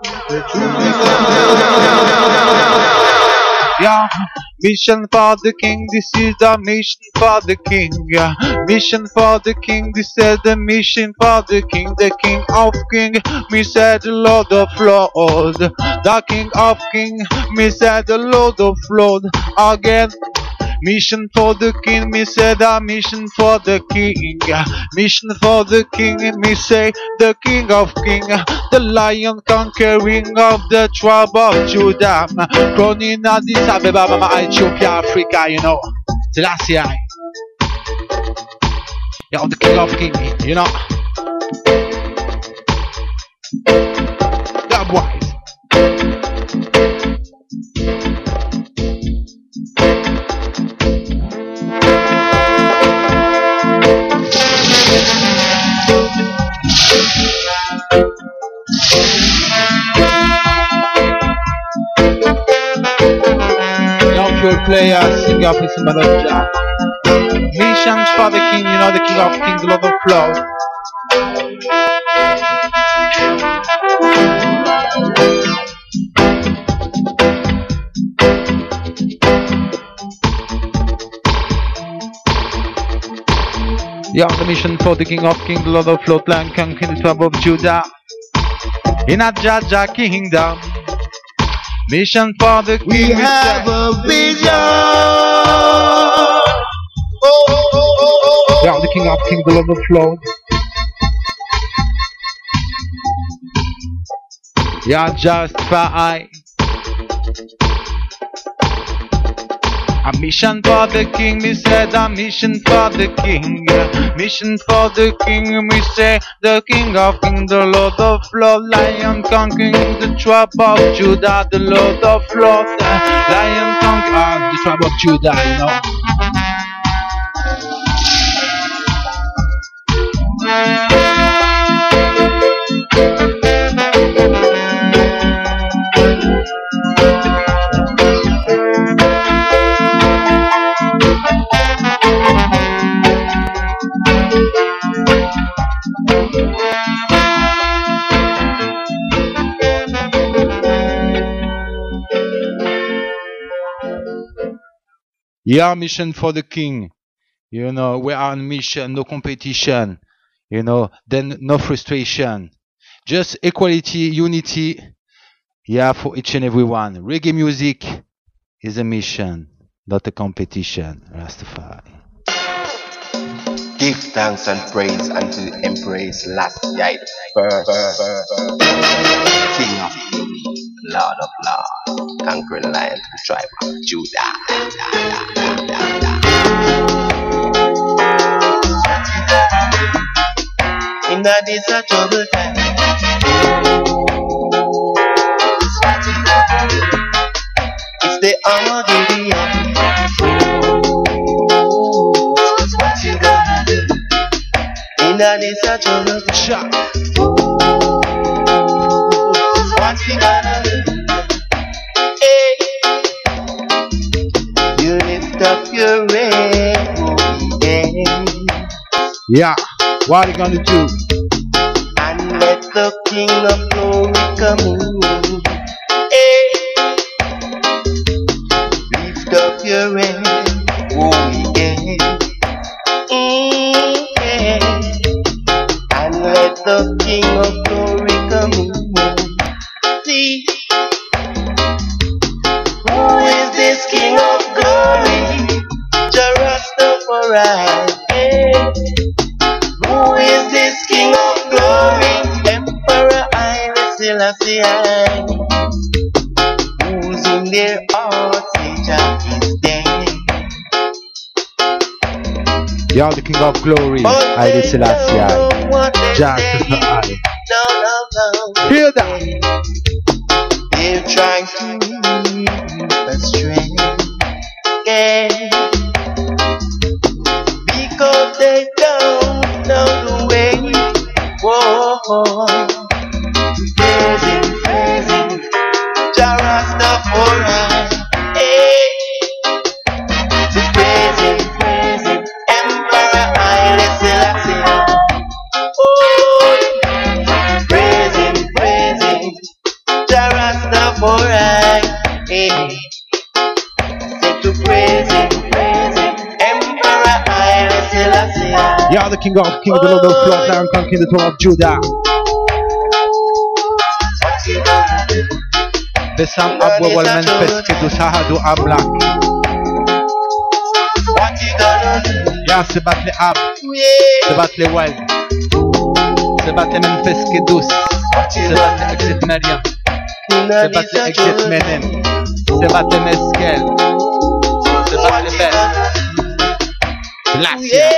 Yeah, mission for the King, this is the mission for the King. Yeah, mission for the King, this is the mission for the King of King. Me said the Lord of Lords, the King of King. Me said the Lord of Lords again. Mission for the King, me say the mission for the King. Mission for the King, me say the King of King, the Lion conquering of the tribe of Judah. Crowned in Addis Ababa, Mama Ethiopia, Africa, you know. Selassie I. Yeah, the King of King, you know. Yeah, boys. Pure player, sing up with some other job. Missions for the King, you know, the King of Kings, the Lord of Lords. Yeah, the mission for the King of Kings, the Lord of Lords, Lion King, the tribe of Judah. In a Jaja Kingdom. Mission for the King. We have a vision. Yeah, the King of Kings, the Lord of Lords. Yeah, just I. A mission for the king, me said a mission for the king, yeah. Mission for the king, me say the king of kings, the lord of lords, lion conquering the tribe of Judah, the lord of lords, lion conquering the tribe of Judah, you know. Yeah, mission for the king. You know, we are on mission, no competition. You know, then no frustration. Just equality, unity. Yeah, for each and every one. Reggae music is a mission, not a competition. Rastafari. Give thanks and praise unto the Empress Selassie first, King of Kings, Lord of Lords, conquering Lion of the tribe of Judah. In that is a trouble time. It's the Armageddon. What you gonna do? In that is a trouble time. What you gonna do? Hey, you lift up your head. Yeah, what are you gonna do? And let the King of Glory come in. Hey, lift up your head, oh yeah. Yeah. And let the King of Glory come in. See, who is this King of Glory? Jah Rastafari. Hey. Who is this King of Glory? Emperor Haile Selassie. Who's in their hearts? Jah is dead. You're the King of Glory, Haile Selassie. Jah Rastafari. No. Hear that? They're trying to keep us straight. Yeah. Because they don't know the way. Whoa. Praising, Jah Rastafari. Hey. Praising, Emperor Haile Selassie. Oh. Praising, Jah Rastafari. Hey. Say to praising, Emperor Haile Selassie. You're the King of Kings, the Lord of Lords, Lion conquering the throne of Judah. Besam Abwa Walman Peskedu Sahadu Ablak. What you gonna do? Yeah, se bat le Ab, se bat le Wild, se bat le Men Peskedus, se bat le Exit Meriam, se bat le Exit Menem, se bat le Meskel, se bat le Bel. Last year.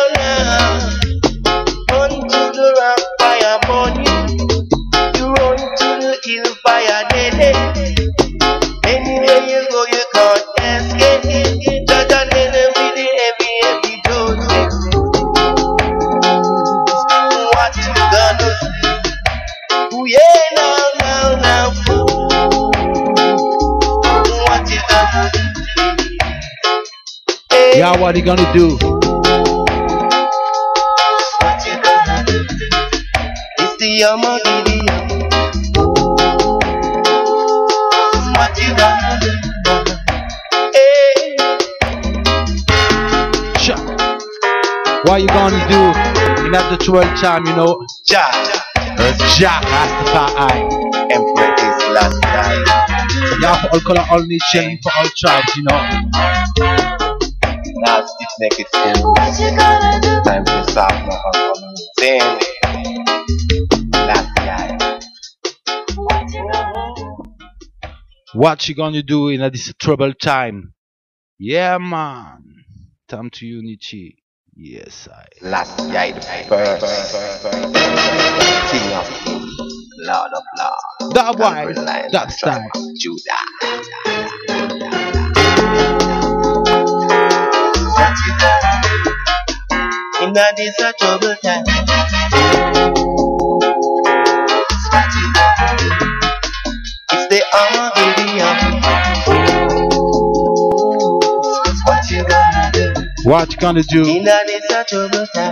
Run to the rock fire burn you run to the hill fire dead. Anywhere you go you can't escape. Judge and with the heavy dose. What you gonna do? Yeah, now. What you gonna do? Hey. Yeah, what are you gonna do? The Armageddon. What you gonna do? Hey. Sure. What you gonna do in that the 12 time, you know? Jah Rastafari. Emperor is last time. Yeah, for all color, all nation, for all tribes, you know. Now stiff neck it full. Time to stop now. Sing. What you gonna do in this troubled time? Yeah, man. Time to unity. Yes, I. Last guy, the first king of kings, Lord of lords. That wise, that style. Judah. In this a trouble time. It's the ingredient. What you gonna do? What you gonna do? In this a trouble time.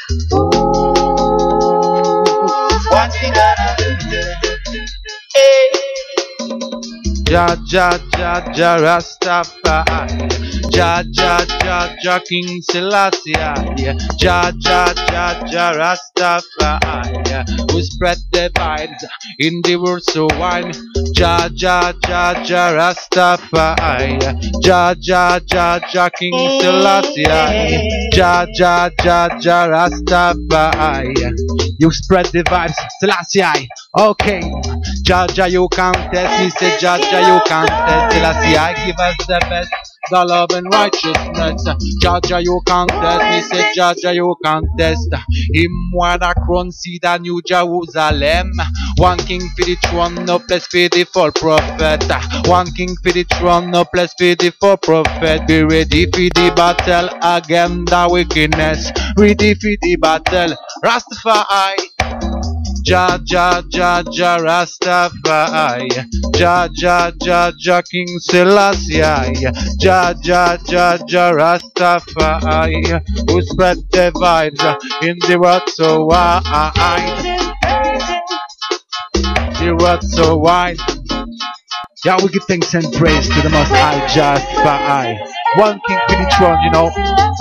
What you gonna do? Hey. Ja, ja, ja, ja, Rastafari. Ja, ja, ja, ja, King Selassie. Ja, ja, ja, ja, Rastafari. We spread the vibes in the world so wide. Ja, ja, ja, ja, Rastafari. Ja, ja, ja, ja, King Selassie. Ja, ja, ja, ja, Rastafari. You spread the vibes, Selassie. Okay. Ja, ja, you can't test me. Say, ja, ja, you can't test Selassie. Give us the best. The love and righteousness. Jaja, you can't test me. Say, Jaja, you can't test. Him when a crown see the New Jerusalem. One king for the throne, no place for the false prophet. One king for the throne, no place for the false prophet. Be ready for the battle against the wickedness. Ready for the battle, Rastafari. Ja, ja, ja, ja, Rastafari. Ja, ja, ja, ja, King Selassie. Ja, ja, ja, ja, Rastafari. Who spread the vibes in the world so wide. The world so wide. Yeah, we give thanks and praise to the Most High, just by one king for the throne, you know.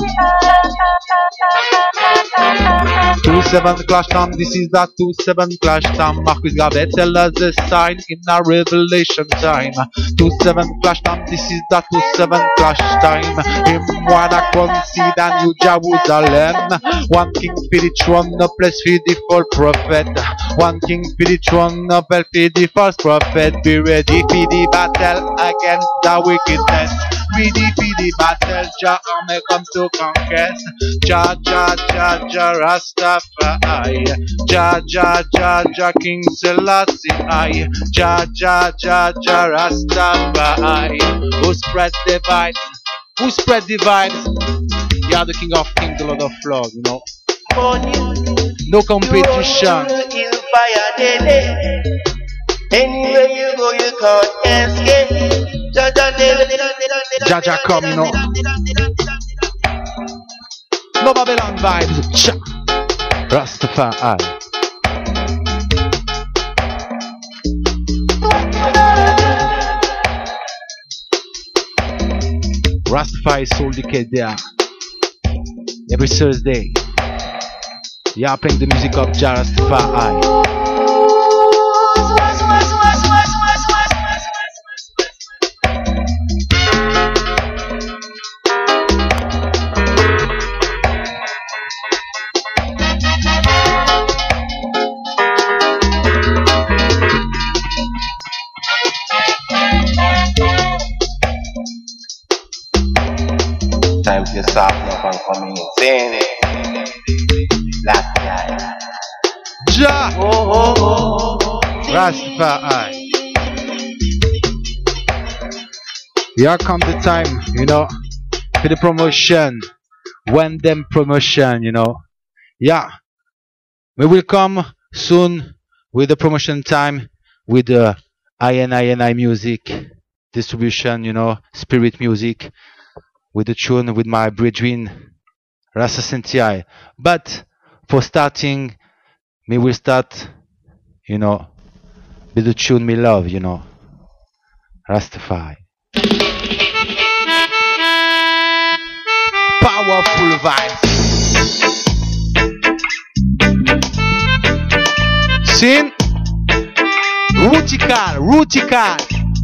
2-7 clash time, this is that 2-7 clash time. Marcus Garvey tell us a sign in our revelation time. 2-7 clash time, this is that 2-7 clash time. Him wanna consider New Jerusalem. One king for the throne, no place for the false prophet. One king for the throne, no place for the false prophet. Be ready for the battle against the wickedness. Ready for the battle, Jah army comes to conquer. Jah, Jah, Jah, Jah, Rastafari. Jah, Jah, Jah, Jah, King Selassie. Jah, Jah, Jah, Jah, Rastafari. Who spread the vibes? Who spread the vibes? You are the King of Kings, the Lord of Lords, you know. No competition. Anywhere you go, you can't escape. Jaja come, you know. No Babylon vibes. Cha. Rastafari. Rastafari Soul Decade there. Every Thursday. Yeah, playing the music of Jah Rastafari. Time to soften up and come in. Saying it. Black guy. Jah. Oh. Rastafari. Here come the time, you know, for the promotion. When them promotion, you know. Yeah. We will come soon with the promotion time with the INI music distribution, you know, spirit music. With the tune with my brethren, Rasta Senti. But for starting, me will start, you know, with the tune me love, you know, Rastafari. Powerful vibes. Sin, Rutical.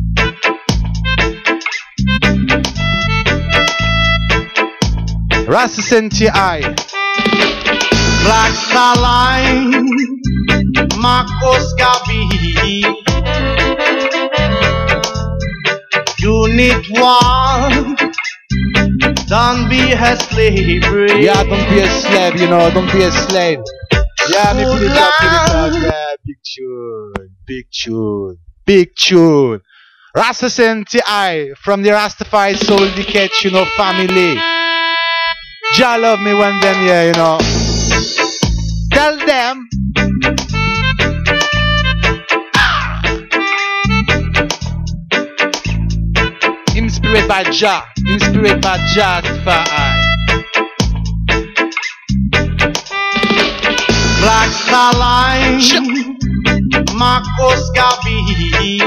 Rasta Senti. Black Starline, Marcos Garvey, Unit 1, Don't be a slavery. Yeah, don't be a slave, you know, don't be a slave. Yeah, me put it up, yeah, big tune, big tune, big tune. Rasta Senti from the Rastafari Soul Decade, you know, family. Jah love me when them here, you know. Tell them. Inspired by Jah, inspired by Jah Rastafari. Black Starline, Marcos Garvey,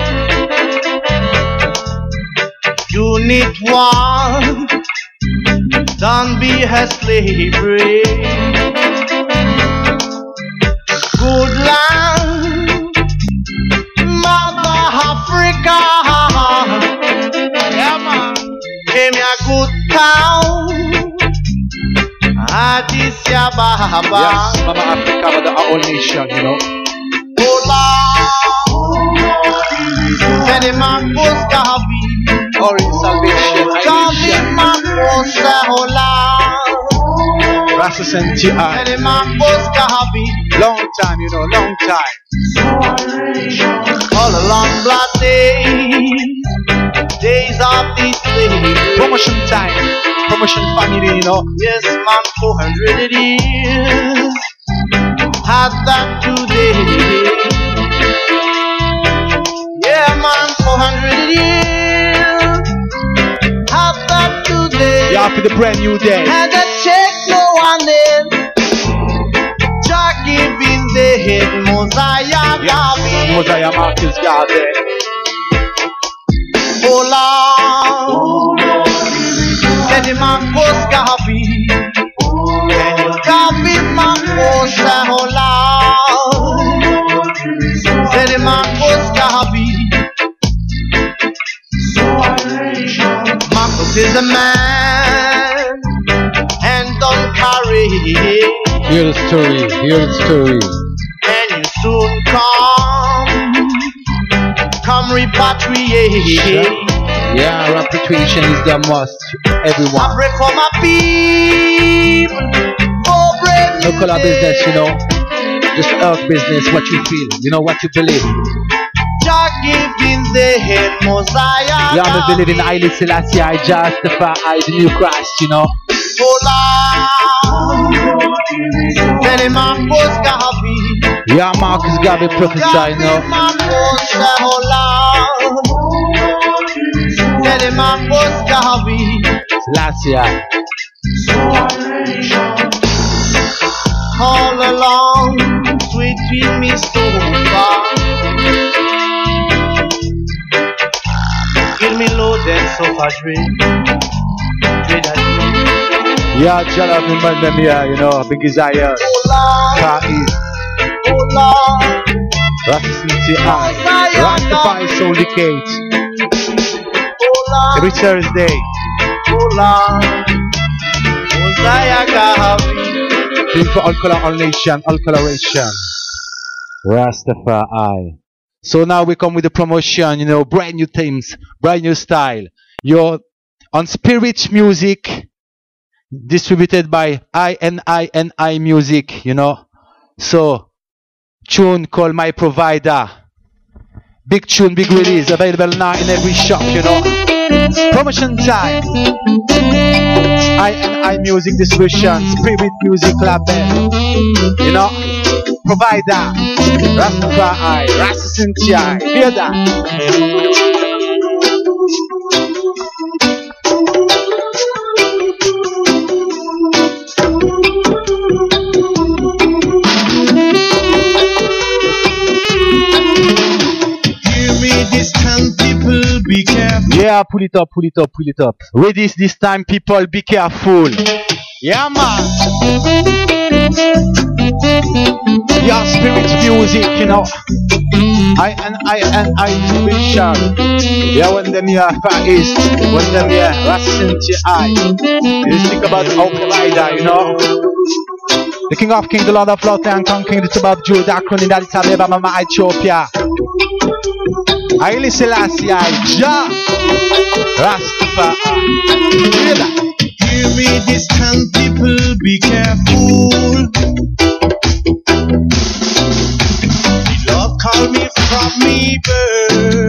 Unit 1, don't be a slavery. Good land, Mother Africa, Yeah, man. give me a good town, Addis Ababa. Yes, Mama Africa, but our own nation, you know. Teddy Marcos Garvey, Orange Salvation, Garvey Marcos Rasta Senti Teddy Marcos Garvey, long time, you know, long time. all along black days of the slave. Promotion time, promotion family, you know. Yes, man, 400 years had that today. Yeah, man, 400 years had that today. Yeah, for the brand new day. And I check no one else. Jah giving the head Mosiah Garvey. Mosiah Marcus Garvey. Oh Lord, Teddy Marcos Garvey. Garvey Marcos, oh Lord. Teddy Marcos Garvey. Marcos is a man and don't carry. Hear the story, hear the story. And you soon come repatriate. Yeah, repatriation is the must, I everyone. pray for my people. Oh, brave No color business, you know. Just earth business, what you feel, you know, what you believe. Jah giving the head Mosiah. Yeah, I believe in Haile Selassie, I justify the new Christ, you know. Oh Lord, Teddy Marcos Garvey. Yeah, Marcus Garvey prophesy, you know. Marcos, oh Lord, Teddy Marcos Garvey. Selassie. All along, sweet dream is so far. Give me load and so far Yeah, Jah love me when them here, you know. Big desire. Far East. Oh Lord, Rasta Senti Rastafari Soul Decade. Every Thursday. oh Lord, Mosiah Garvey. Doing for all color, all nation, all coloration. Rastafari. So now we come with the promotion, you know, brand new themes, brand new style. You're on Spirit Music, distributed by INI Music, you know. So, tune called My Provider. Big tune, big release, available now in every shop, you know. Promotion time. INI Music Distribution, Spirit Music Label, you know. Provider, Rastafari, Rasta Senti, hear that? Give me this time, people, be careful. Yeah, pull it up, pull it up, pull it up. Ready this time, people, be careful. Yeah, man. Yeah, Spirit Music, you know. I distribution. Yeah, when them here Far East, when them here Rasta Senti, you speak about our provider, you know. The King of Kings, the Lord of Lords, and King, the Tabab Judah, Cronin, Addis Ababa, Mama Ethiopia. Haile Selassie, Jah Rastafari. Hear that? Hear me, distant people, be careful. The Lord call me from me birth.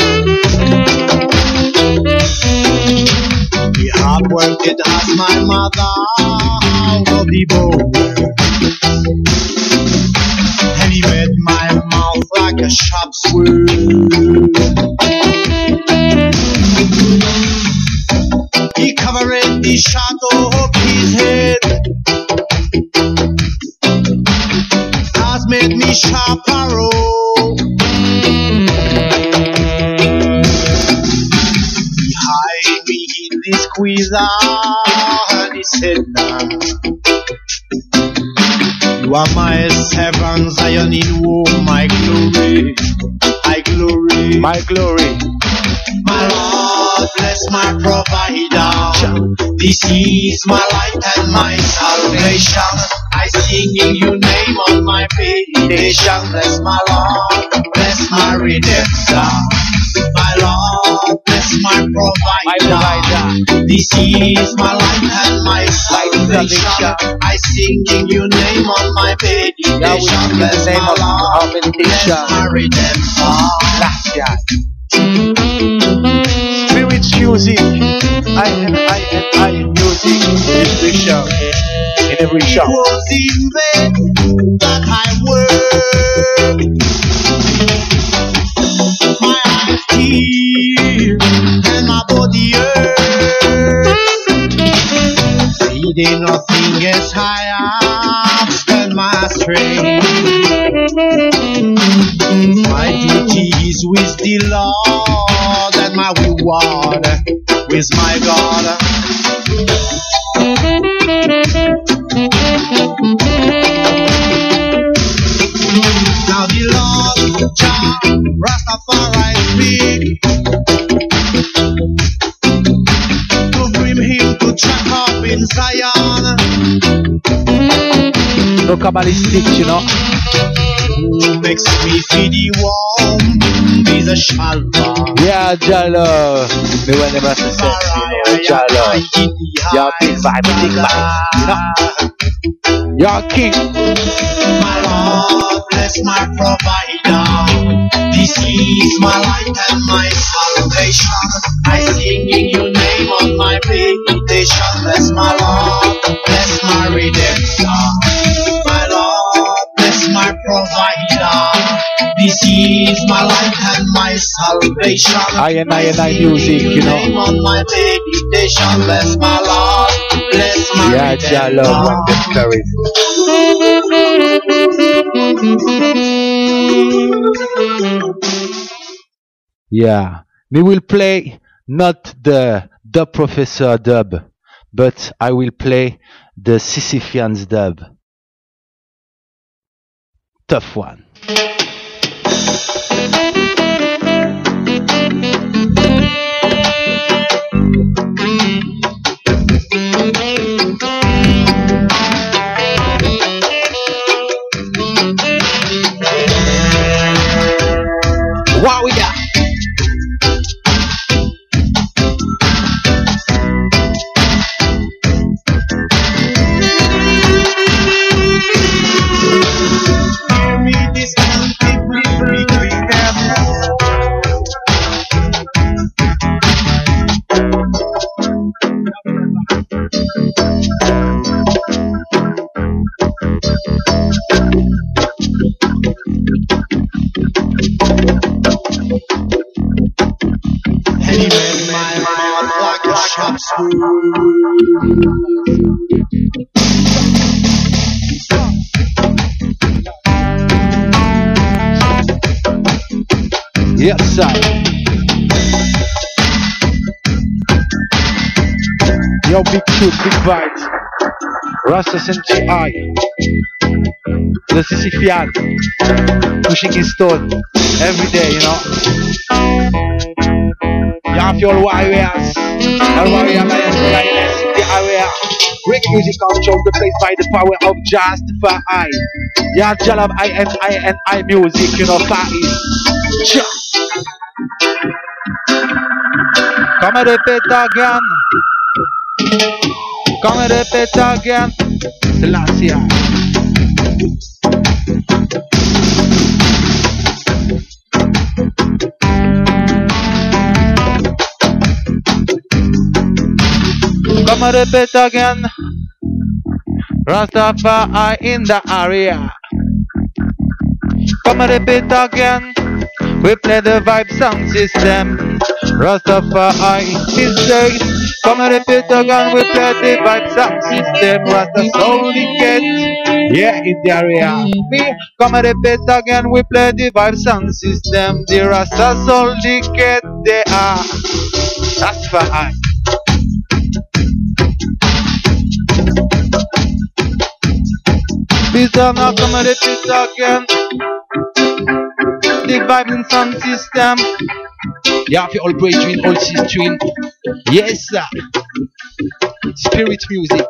The hard work it has my mother out of the bone. And he made my mouth like a sharp sword. He covered the shadow of his head, has made me sharp arrow. Behind me in this squeezer, and he said, you are my servant Zion in whom my glory, my glory, My glory. my Lord, bless my provider. This is my light and my salvation. I sing in your name on my meditation. Bless my Lord, bless my redemptor. My Lord, bless my provider. This is my light and my salvation. I sing in your name on my meditation. Bless my Lord, bless my redemptor. Spirit music. I music in every show. In every show. Was in vain that I worked. My eyes tear and my body hurts. Feeding nothing as I have spent my strength. My duty is with the Lord and my reward with my God. Now the Lord Jah Rastafari speak to bring him to track up in Zion. No Kabbalistic, you know. Who makes me feel the warm is a shalva. Yeah, Jalo. Me when they must say, you know, Jalo. You're big vibe, you know. You're king. My Lord, bless my provider. This is my light and my salvation. I sing in your name on my meditation. Bless my Lord, bless my redemptor. My Lord, bless my provider. This is my light and my salvation. I music, you know. Name on my meditation. Bless my Lord, bless my Yeah, redemptor. Jalo, when the spirit. Yeah, we will play not the Dub Professor dub, but I will play the Sisyphean's dub. Tough one. What we got? Hear me, distant people, be careful. And he made my mouth like a sharp Yes, sir. Yo, big cute, big vibes. Rasta Sentai. The Sisyphean. Pushing his stone. Every day, you know. You have your warriors. All warrior lions, lioness, the area. Great music control the place by the power of Justify. Yeah, Jalab I music, you know, Far East. Come and repeat again. Come and repeat again. Selassie. Come and repeat again. Rastafari in the area. Come and repeat again. We play the vibe sound system. Rastafari is there. Come and repeat again. We play the vibe sound system. Rasta soul decade. Yeah, in the area. Me. Come and repeat again. We play the vibe sound system. The Rasta soul decade. They are. Rastafari. Please don't now come and repeat again. The vibe and sound system. Yeah, for all praise twin, all sis twin. Yes, sir. Spirit music.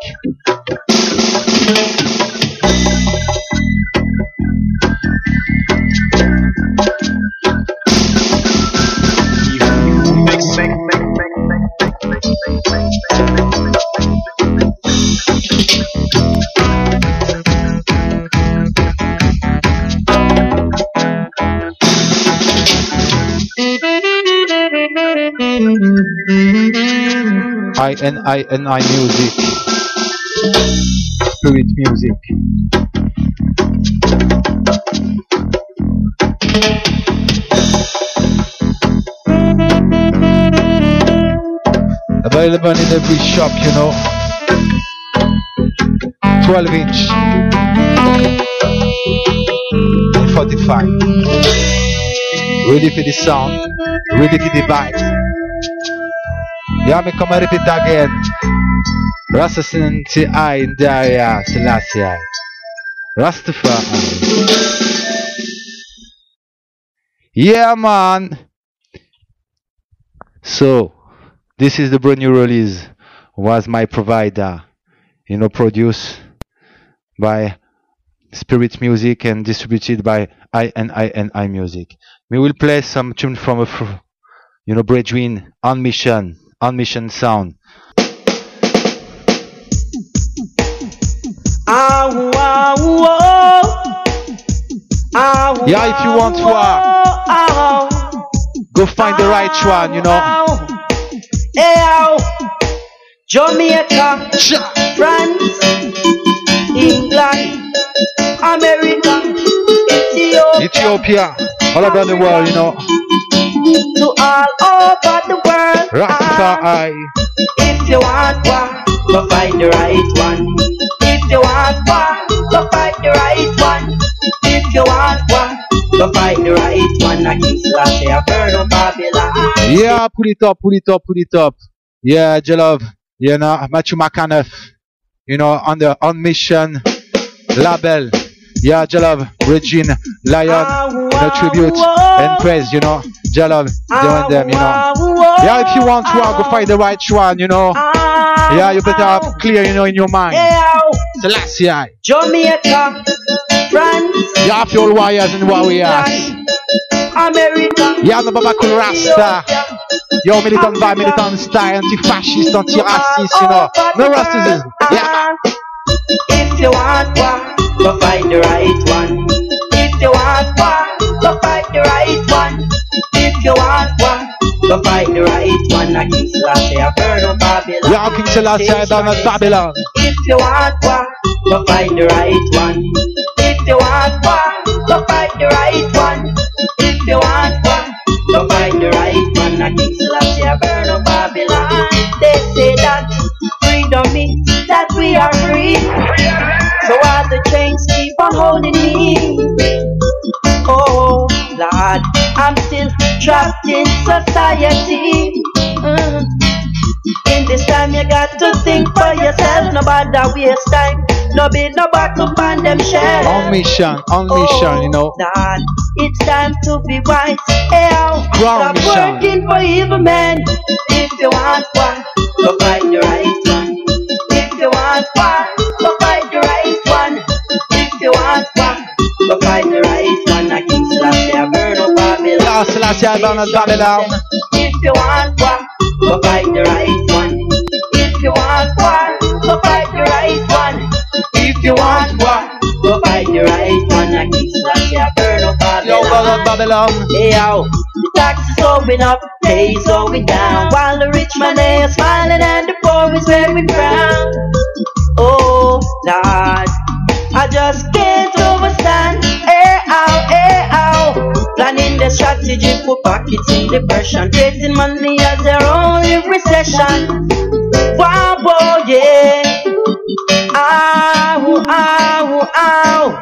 I music. Spirit music. Available in every shop, you know. 12-inch. 45. Ready for the sound. Ready for the vibes. Yeah, me come and repeat again. Rastafari in the area, Selassie. Rastafari. Yeah, man. So, this is the brand new release. Was my provider, you know, produced by Spirit Music and distributed by I Music. We will play some tune from a, you know, Brethren on mission sound. Yeah, if you want to go find the right one, you know. Jamaica, France, England, America, Ethiopia, all over the world, you know. To all over the world. Rastafari. If you want one, go find the right one. If you want one, go find the right one. If you want one, go find the right one. I keep slashing a burn of Babylon. Yeah, put it up, put it up, put it up. Yeah, J-Love, you know, Matthew McCann, you know, on the On Mission label. Yeah, J-Love, Regine, Lion, you know, tribute and praise, you know. J-Love, doing them, you know. Yeah, if you want to go find the right one, you know. Yeah, you better have clear, you know, in your mind. Selassie. Jamaica, France. Yeah, for all warriors and warriors. America. Yeah, no Baba Cool Rasta. Yo, militant vibe, militant style, anti-fascist, anti-racist, you know. No racism. Yeah. If you want one, go find the right one. If you want one, go find the right one. If you want one, go find the right one. I King Selassie, I burn up Babylon. Yeah, King Selassie, I burn up Babylon. If you want one, go find the right one. If you want one, go find the right one. If you want one, go find the right one. I King Selassie, I burn up Babylon. They say that freedom means that we are free. So all the chains keep on holding me. Oh Lord, I'm still trapped in society. In this time you got to think for yourself. Nobody waste time. No be no battle on them shells. On mission, you know. Lord, it's time to be wise. Hey, Crown stop mission. working for evil men. If you want one, go find the right one. If you want one, go find the right one. If you want one, go find the right one. I King Selassie, I burn up Babylon. Yeah, Selassie, I burn up Babylon. If you want one, go find the right one. If you want one, go find war, go fight the right one. I keep slash, yeah, burn up Yo, burn Babylon. up Babylon. Hey yo, the tax is going up, pay is going down. While the rich man is smiling and the poor is wearing frown. Oh Lord, I just can't overstand. Hey ow, planning the strategy for pockets in depression, chasing money as their only recession. Wow, whoa, yeah. Ow.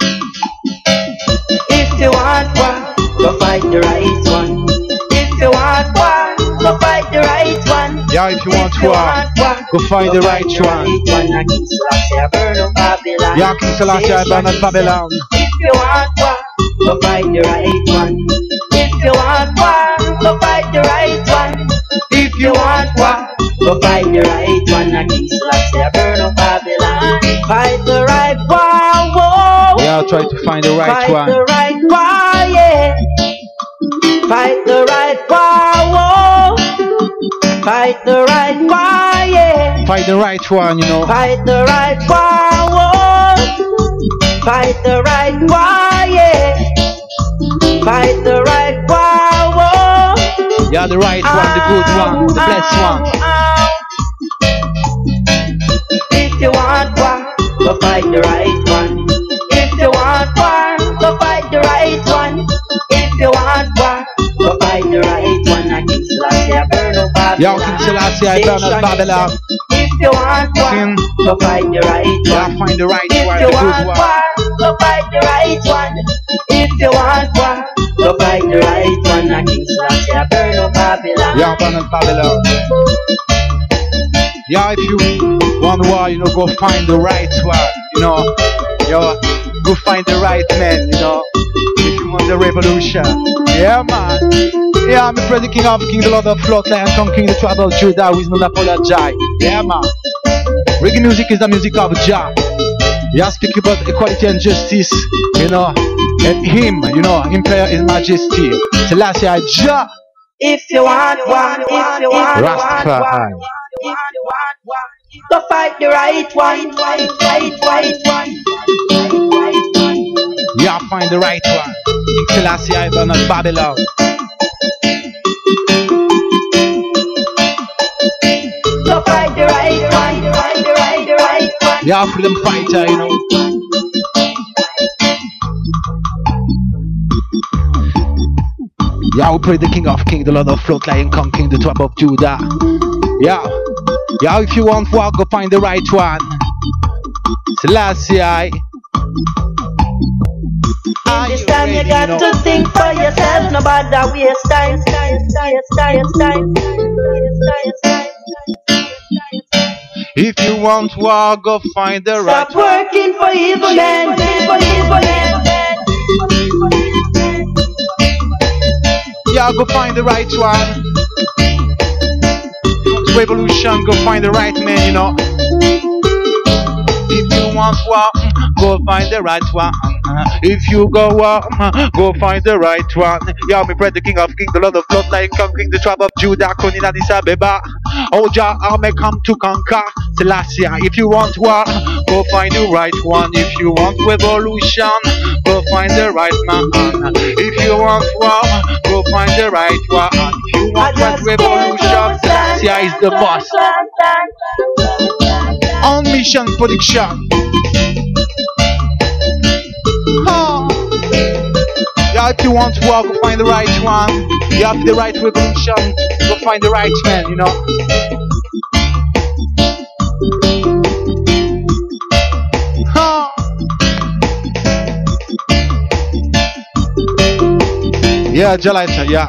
If you want war, go fight the right one. If you want war, go fight the right one. Yeah, if you want war, go find the right one. I King Selassie, I burn up Babylon. Yeah, King Selassie, I burn up Babylon. If you want war, go fight the right one. If you want war, go fight the right one. If you want war, go fight the right one. I King Selassie, I burn up Babylon. Fight the right war, whoa. Yeah, try to find the right Fight one. the right war, yeah. Fight the right war, whoa. Fight the right war, yeah. Find the right one, you know. Fight the right war, whoa. Fight the right war, yeah. Fight the right war, whoa. Yeah, the right one, the good one, the blessed one. If you want war, go fight the right one. If you want war, go fight the right one. If you want war, go fight the right one. I King Selassie, I burn up Babylon. Yeah, King Selassie, I burn up Babylon. If you want war, Sin. go fight the right Yeah, one. find the right If one, you the good want one. war, go fight the right one. If you want war, go fight the right one. I King Selassie, I burn up Babylon. Yeah, burn up Babylon. Yeah, if you want war, you know, go find the right one, you know. Yo, go find the right man, you know. If you want the revolution. Yeah, man. Yeah, I'm the present king of King, the Lord of Float, Lion, King, the tribe of Judah, with no apologize. Yeah, man. Reggae music is the music of Jah. Yeah, speak about equality and justice, you know. And him, you know, Empire His Majesty. Selassie I Jah. If you want war, if you want war, Rastafari. if you want war, go fight the right one. Right one. Yeah, find the right one. King Selassie I burn up Babylon. Go fight the right one. The right one. Yeah, freedom fighter, you know. Yeah, we pray the King of Kings, the Lord of Float, Lion, King, the tribe of Judah. Yeah, if you want war, go find the right one. Selassie I. This time you got to think for yourself, no bother waste time. If you want war, go find the right Stop working for evil men. Yeah, go find the right one. Revolution, go find the right man, you know. If you want war, go find the right one. If you go war, go find the right one. Yeah, me pray the King of Kings, the Lord of Lords, Lion, King, the tribe of Judah, Konin, Addis Ababa. Oh, Jah, I may come to conquer. Selassie, if you want war, go find the right one. If you want revolution, go find the right man. If you want war, go find the right one. If you want revolution, Selassie is the boss. On mission production. Yeah, if you want war, go find the right one. You have the right revolution, go find the right man, you know. Yeah, Jalita, yeah.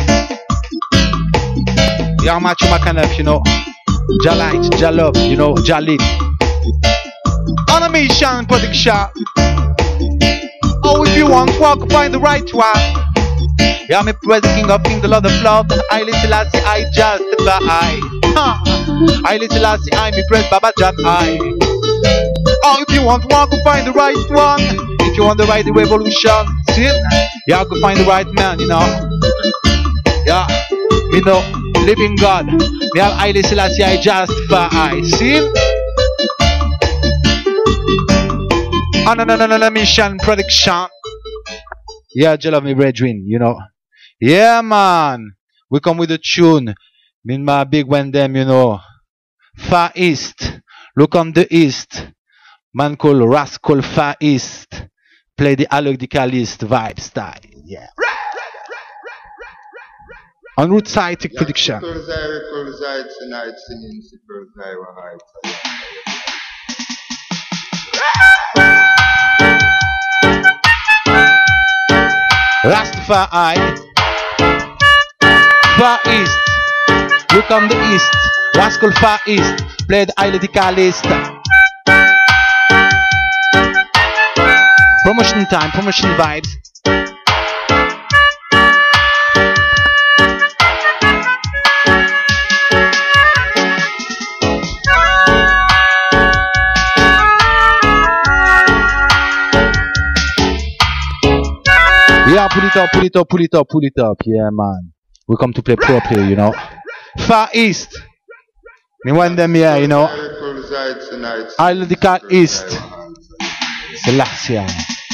Yeah, Machu Makanef, you know. Jalite, Jalove, you know, Jalit. On a mission production. Oh, if you want walk, find the right one. Yeah, me praise the King of Kings, the Lord of Lords. I little Selassie, I justify. I little Selassie, I me praise Baba Jah. Oh, if you want walk, find the right one. If you want the right revolution, see? Yeah, go find the right man, you know. Yeah, you know, living God. Me have I little Selassie, I justify. See? On mission production. Yeah, you love me, brethren, you know. Yeah, man. We come with a tune. Mean my big one them, you know. Far East. Look on the East. Man called Rascal Far East. Play the Alodicalist vibe style. Yeah. On Root Scientific Prediction. Tonight singing Rastafari. Far East. Look on the East. Rascal Far East. Play the Alodicalist. Promotion time, promotion vibes. Yeah, pull it up, pull it up, pull it up, pull it up. Yeah, man. We come to play properly, you know. Far East. Me want them here, you know. Alodical East. Selassie.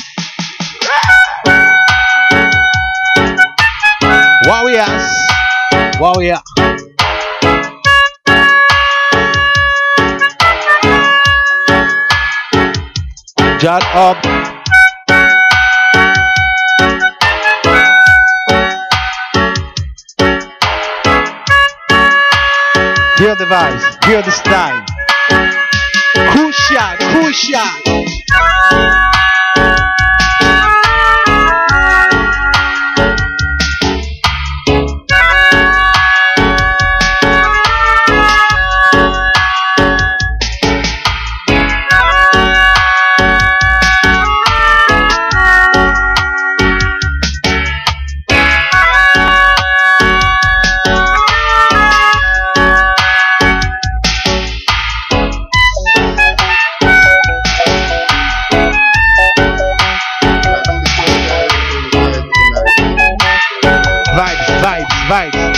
Warriors. Warrior. Jot up. Hear the vibes, hear the style. Cool shot, cool shot. Vibes.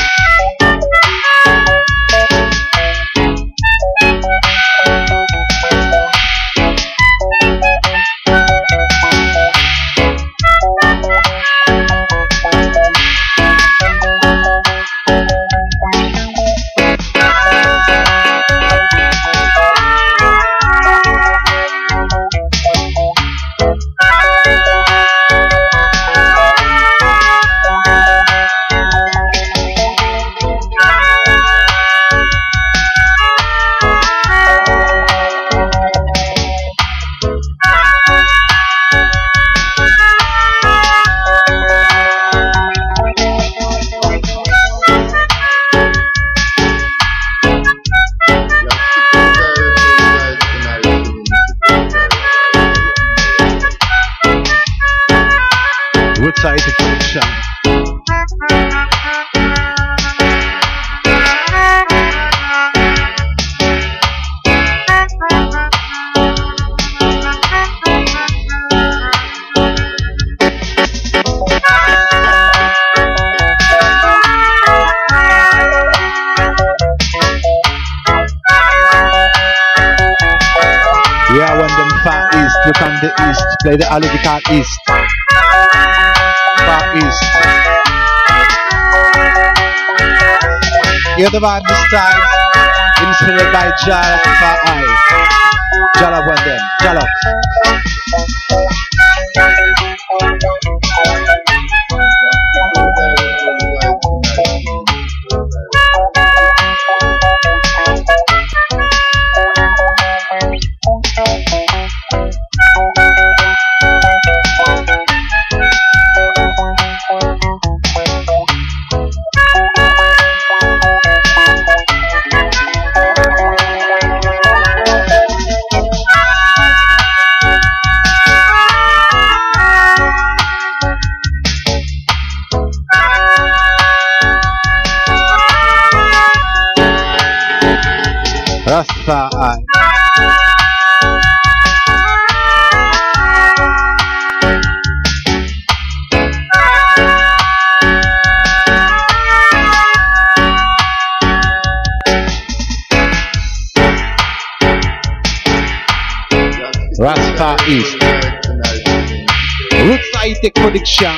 Scientific Prediction. Yeah, when them Far East, look on the East, play the Alodical East. Far East. Hear the vibe this time, inspired by Jala Far Eye. Jala one them, Jala. Rastafari. Rastafari. East. Roots high-tech production.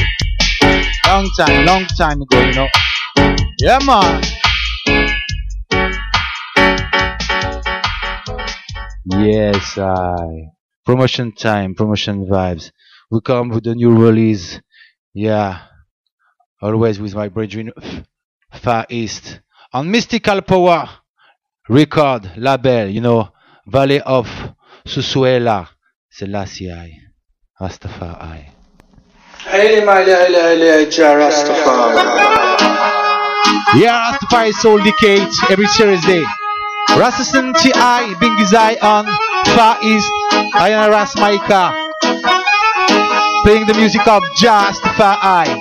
Long time ago, you know. Yeah, man. Yes, promotion time, promotion vibes. We come with a new release. Yeah, always with my brethren Far East on Mystical Power record label, you know, Valley of Susuela, Selassie, Rastafari. Haile, Rastafari. Yeah, Rastafari Soul Decade every Thursday. Rastastan T.I. Bingizai on Far East. I am Ras Maika. Playing the music of Rastafari.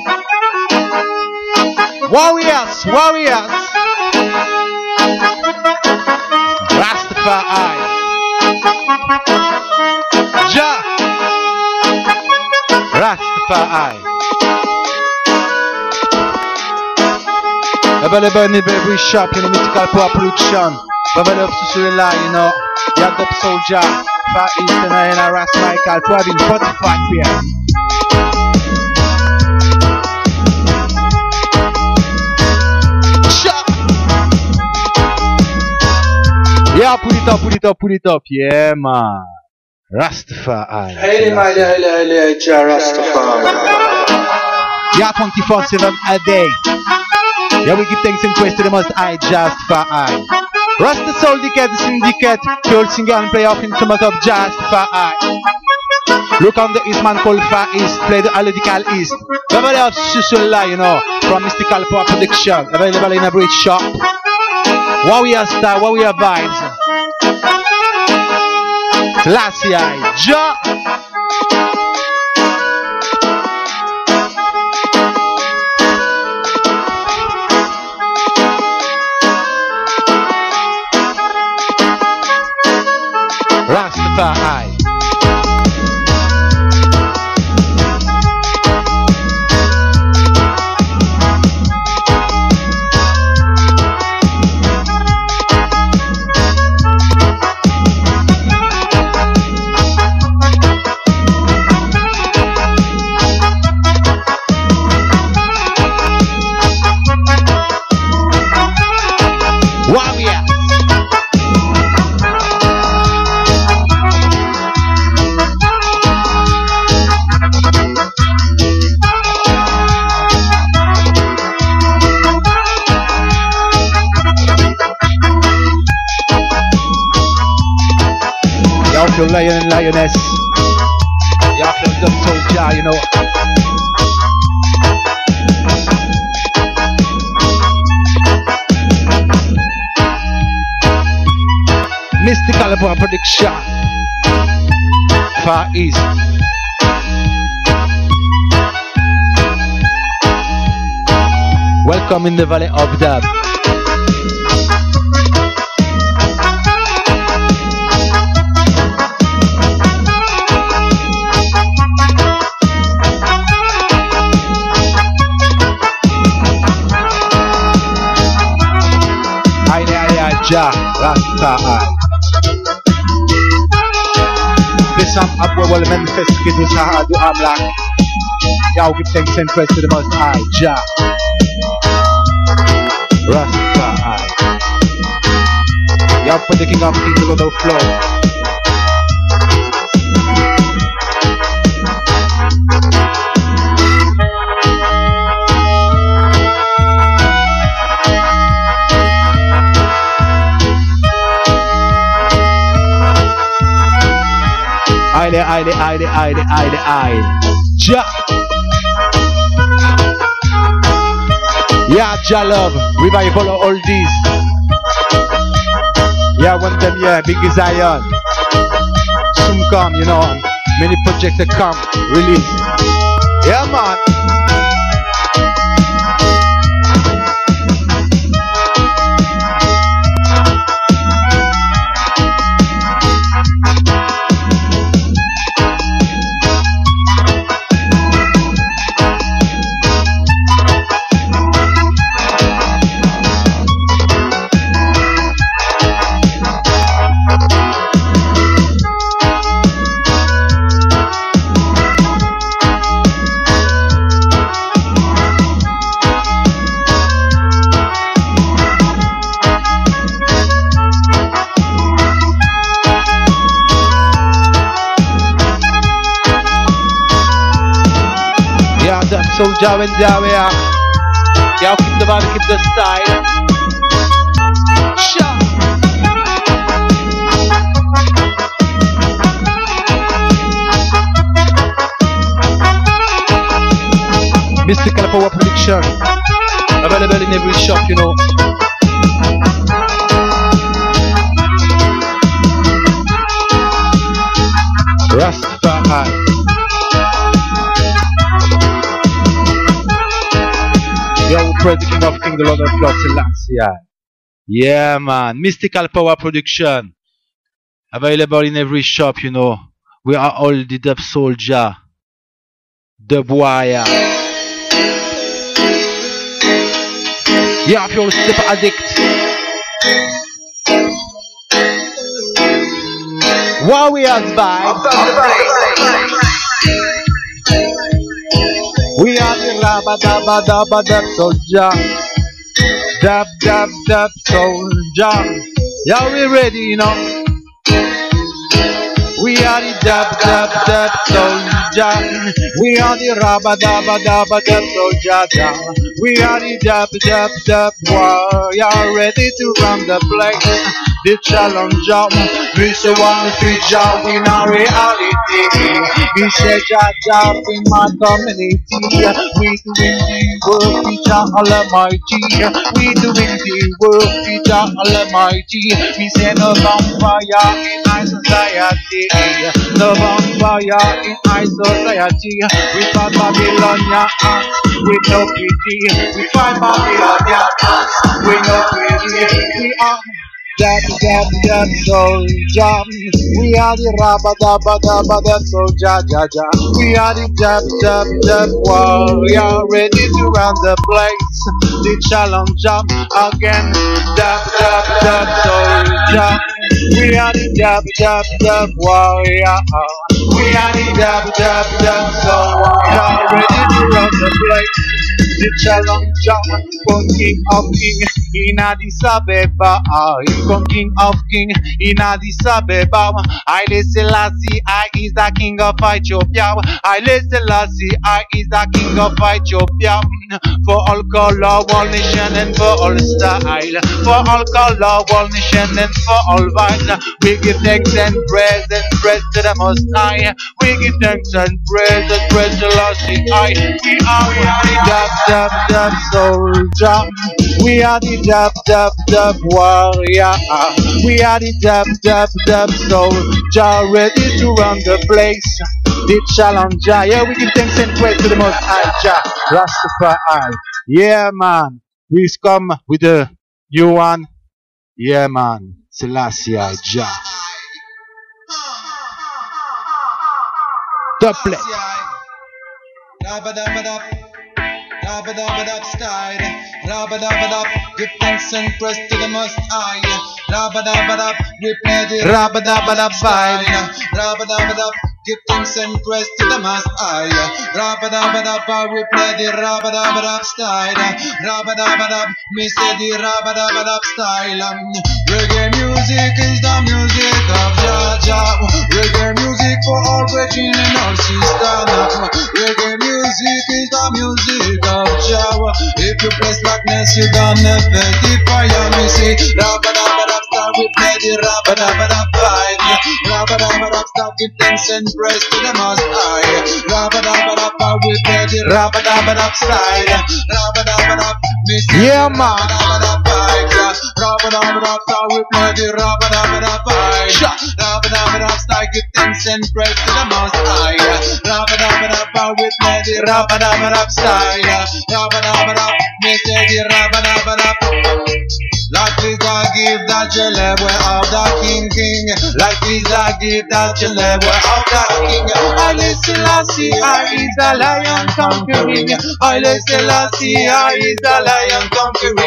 Warriors, warriors. Rastafari. Ja. Rastafari. Available in every shop, you know, Mystical Power Production. Valley of Susuela, you know. Yag up Soldier. Far East and I am Ras Michael. Probably 45 here. Yeah, put it up, put it up, put it up. Yeah, man. Rastafari. Haile, Rastafari. Yeah, 24/7 a day. Yeah, we give thanks and praise to the Most High, Rastafari. Rasta Soul Decade, Syndicate, the old singer and play off instrument of Rastafari. Look on the East man called Far East, play the Aledical East. The Valley of Susuela, you know, from Mystical Power Production, available in every shop. Warrior style, warrior vibes. Selassie, Ja. Rastafari. Warrior. Y'all feel lion and lioness. Y'all feel dumb soldier, you know. Mystical Power Production. Far East. Welcome in the Valley of Dub. Ja, Rastafari. Some upward manifest skills how do Amlak. Y'all give thanks and praise to the Most High, Ja. Rastafari. Y'all for the King of Kings on the floor. Aile. Ja. Yeah, Ja love. Revival of all these. Yeah, one them, yeah, Big Zion. Soon come, you know. Many projects that come, release. Yeah, man. soldier when there we are. Yeah, keep the vibe, keep the style. Sure. Mystical Power Production, available in every shop, you know. Rastafari. Yeah, we praise the King of Kings, the Lord of Lords, Selassie. Yeah, man. Mystical Power Production, available in every shop, you know. We are all the dub soldier, dub wire. Yeah, if you're a step addict. Warriors by. We are the rabba dabba dabba dub soldier. Dub dub dub soldier. Yeah, we ready, you know. We are the dub dub dub soldier. We are the rabba dabba dabba dub soldier. We are the dub dub dub warrior, ready to run the place. The challenger, we say one free job in our reality. We say job in my community. We doing the work, feature Almighty. We doing the work, feature Almighty. We say no vampire in our society. No vampire in our society. We fight Babylonia with no pity. We fight Babylonia with no pity. We are dab soldier. We are the rabba dabba dabba dab soldier, jaja. We are the dab warrior, ready to run the place. The challenger again, dab soldier. We are the dab warrior. We are the dab soldier, ready to run the place. The challenger, King of King in Addis Abeba. King of King in Addis Abeba. Haile Selassie, I is the King of Ethiopia. Haile Selassie, I is the King of Ethiopia. For all color, all nation, and for all style. For all color, all nation, and for all vibes. We give thanks and praise to the Most High. We give thanks and praise to Lord High. We are the dub soldier. We are the dub warrior. We are the dub soldier, ready to run the place. The challenger. Yeah, we give thanks and praise to the Most High Jah, Rastafari. Yeah, man. We come with the new one. Yeah, man. Selassie Jah. The play. Rabba-dabba-dab style, rabba-dabba-dab, give thanks and praise to the Most High. Rabba-dabba-dab, we play the rabba-dabba-dab style. Rabba-dabba-dab, give thanks and praise to the Most High. Rabba-dabba-dab, we play the rabba-dabba-dab style. Rabba-dabba-dab, me say the rabba-dabba-dab style. Reggae music is the music of Jaja. Reggae music for all brethren and all sisters. Reggae music is the music of Jawa. If you play slackness, you gonna feel the fire. Me say rabba-dabba-dab style, we play the rabba-dabba-dab vibe. Rabba-dabba-dab style, give thanks and praise to the Most High. Rabba-dabba-dab, we play the rabba-dabba-dab style. Rabba-dabba-dab, me say yeah, man. rabba-dabba-dab vibe. Rabba-dabba-dab style, we play the rabba-dabba-dab vibe. Rabba-dabba-dab style, give thanks and praise to the Most High. Rabba-dabba-dab, we play the rabba-dabba-dab style. Rabba-dabba-dab, me say the rabba-dabba-dab. Like is a gift that you live without the king. Like is a gift that you live without the king. Haile Selassie, I is the lion conquering. Haile Selassie, I is the lion conquering. For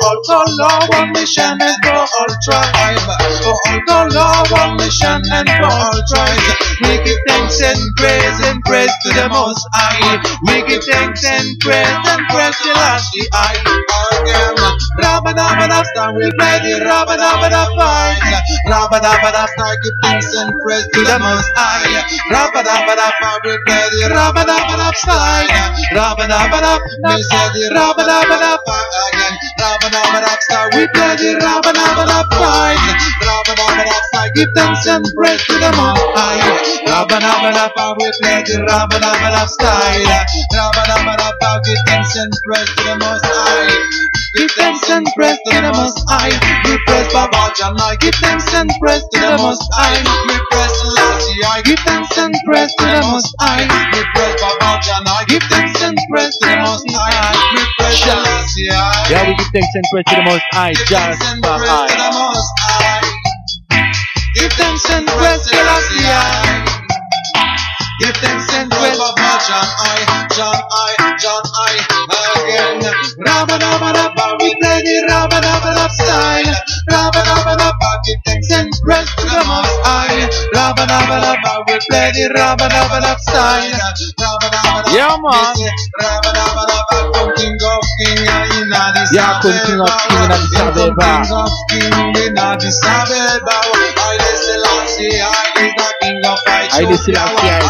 all color, one mission and for all tribe. For all color, one mission and for all tribes. We give thanks and praise to the Most High. We give thanks and praise to last the eye. Again, Rabba-dabba-dabba, we play the Rabba-dabba-dabba. Rabba-dabba-dabba, give thanks and praise to the Most High. Rabba-dabba-dabba, we play the Rabba-dabba-dabba. Rabba-dabba-dabba, we say the Rabba-dabba-dabba again. Rabba-dabba-dabba, we play the Rabba-dabba-dabba. Rabba-dabba-dabba, give thanks and praise to the Most High. Rabba-dabba-dabba, we play the Rabba-dabba-dabba style. Rabba-dabba-dabba, give thanks and praise to the Most High. Give thanks and praise to the Most High. We praise Baba Janai. Give thanks and praise to the Most High. We praise Selassie. Give thanks and praise to the Most High. We praise Baba Janai. Give thanks and praise to the Most High. We praise Selassie. Yeah, we give thanks and praise to the Most High. Just for I. Give thanks and praise to Selassie. Give thanks and praise Baba John I again. Rabba-dabba-dabba, we play the Rabba-dabba-dabba style. Rabba-dabba-dabba, give thanks and praise to the Most High. Rabba-dabba-dabba, we play the Rabba-dabba-dabba style. Rabba-dabba-dabba, yeah, man. Rabba-dabba-dabba, come King of King in Addis Abeba. Yeah, come King of King in Addis Abeba. King of King in Addis Abeba. Haile Selassie, I is the King of Ethiopia. Haile Selassie, I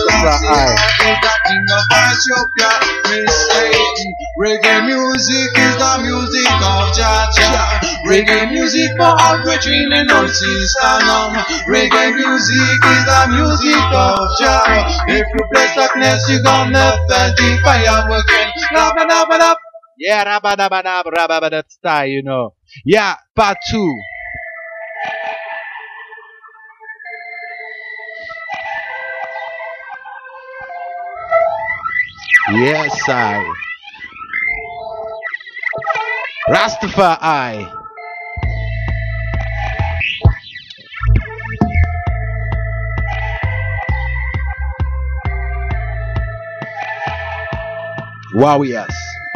is the King of Ethiopia. We say reggae music is the music of Jaja. Reggae music for all brethren and all sisters. Reggae music is the music of Jah. If you play darkness, you gonna feel the fire again. Rabba-dabba-dab. Yeah, rabba-dabba-dab, rabba-dabba style, you know. Yeah, part 2. Yes, I. Rastafari. Warriors.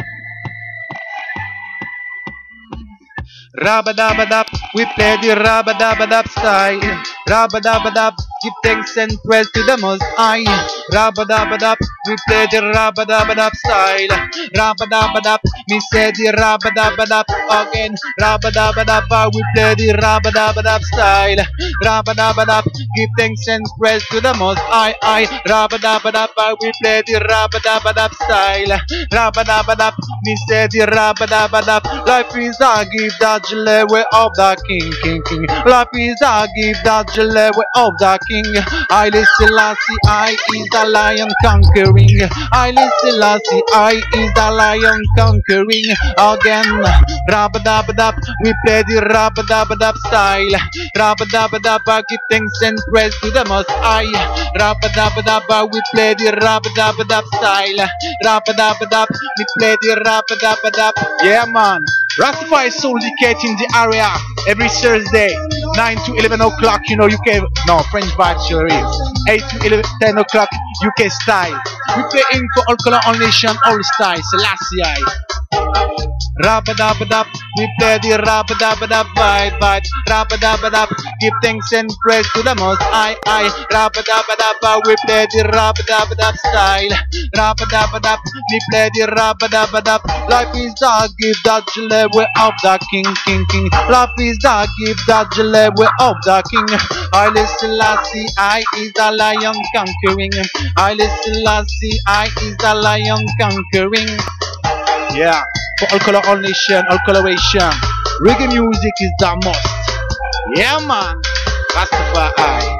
Rabba-dabba-dab, we play the rabba-dabba-dab style. Rabba-dabba-dab, give thanks and praise to the Most High. Rabba-dabba-dab, we play the rabba-dabba-dab style. Rabba-dabba-dab, me say the rabba-dabba-dab again. Rabba-dabba-dab, we play the rabba-dabba-dab style. Rabba-dabba-dab, give thanks and praise to the Most High. Rabba-dabba-dab, we play the rabba-dabba-dab style. Rabba-dabba-dab, me say the rabba-dabba-dab. Life is a gift that you lay way of the king. Life is a gift that you lay way of the king. Haile Selassie, I is the lion conquering. Haile Selassie, I is the lion conquering. Again, rabba-dabba-dab, we play the rabba-dabba-dab style. Rabba-dabba-dab, give thanks and praise to the Most High. Rabba-dabba-dab, we play the rabba-dabba-dab style. Rabba-dabba-dab, we play the rabba-dabba-dab. Yeah, man. Rastafari Soul Decade in the area every Thursday, 9 to 11 o'clock, you know, UK, no, French virtual is 8 to 10 o'clock, UK style. We play in for all color, all nation, all style, Selassie. Rabba-dabba-dab, we play the rabba-dabba-dab vibe. Rabba-dabba-dab, give thanks and praise to the Most High. Rabba-dabba-dab, we play the rabba-dabba-dab style. Rabba-dabba-dab, we play the rabba-dabba-dab. Life is the gift that you lay way of the king. Life is the gift that you lay way of the king. Haile Selassie, I is the lion conquering. Haile Selassie, I is the lion conquering. Yeah, for all color, all nation, all coloration. Reggae music is the must. Yeah, man. Rastafari.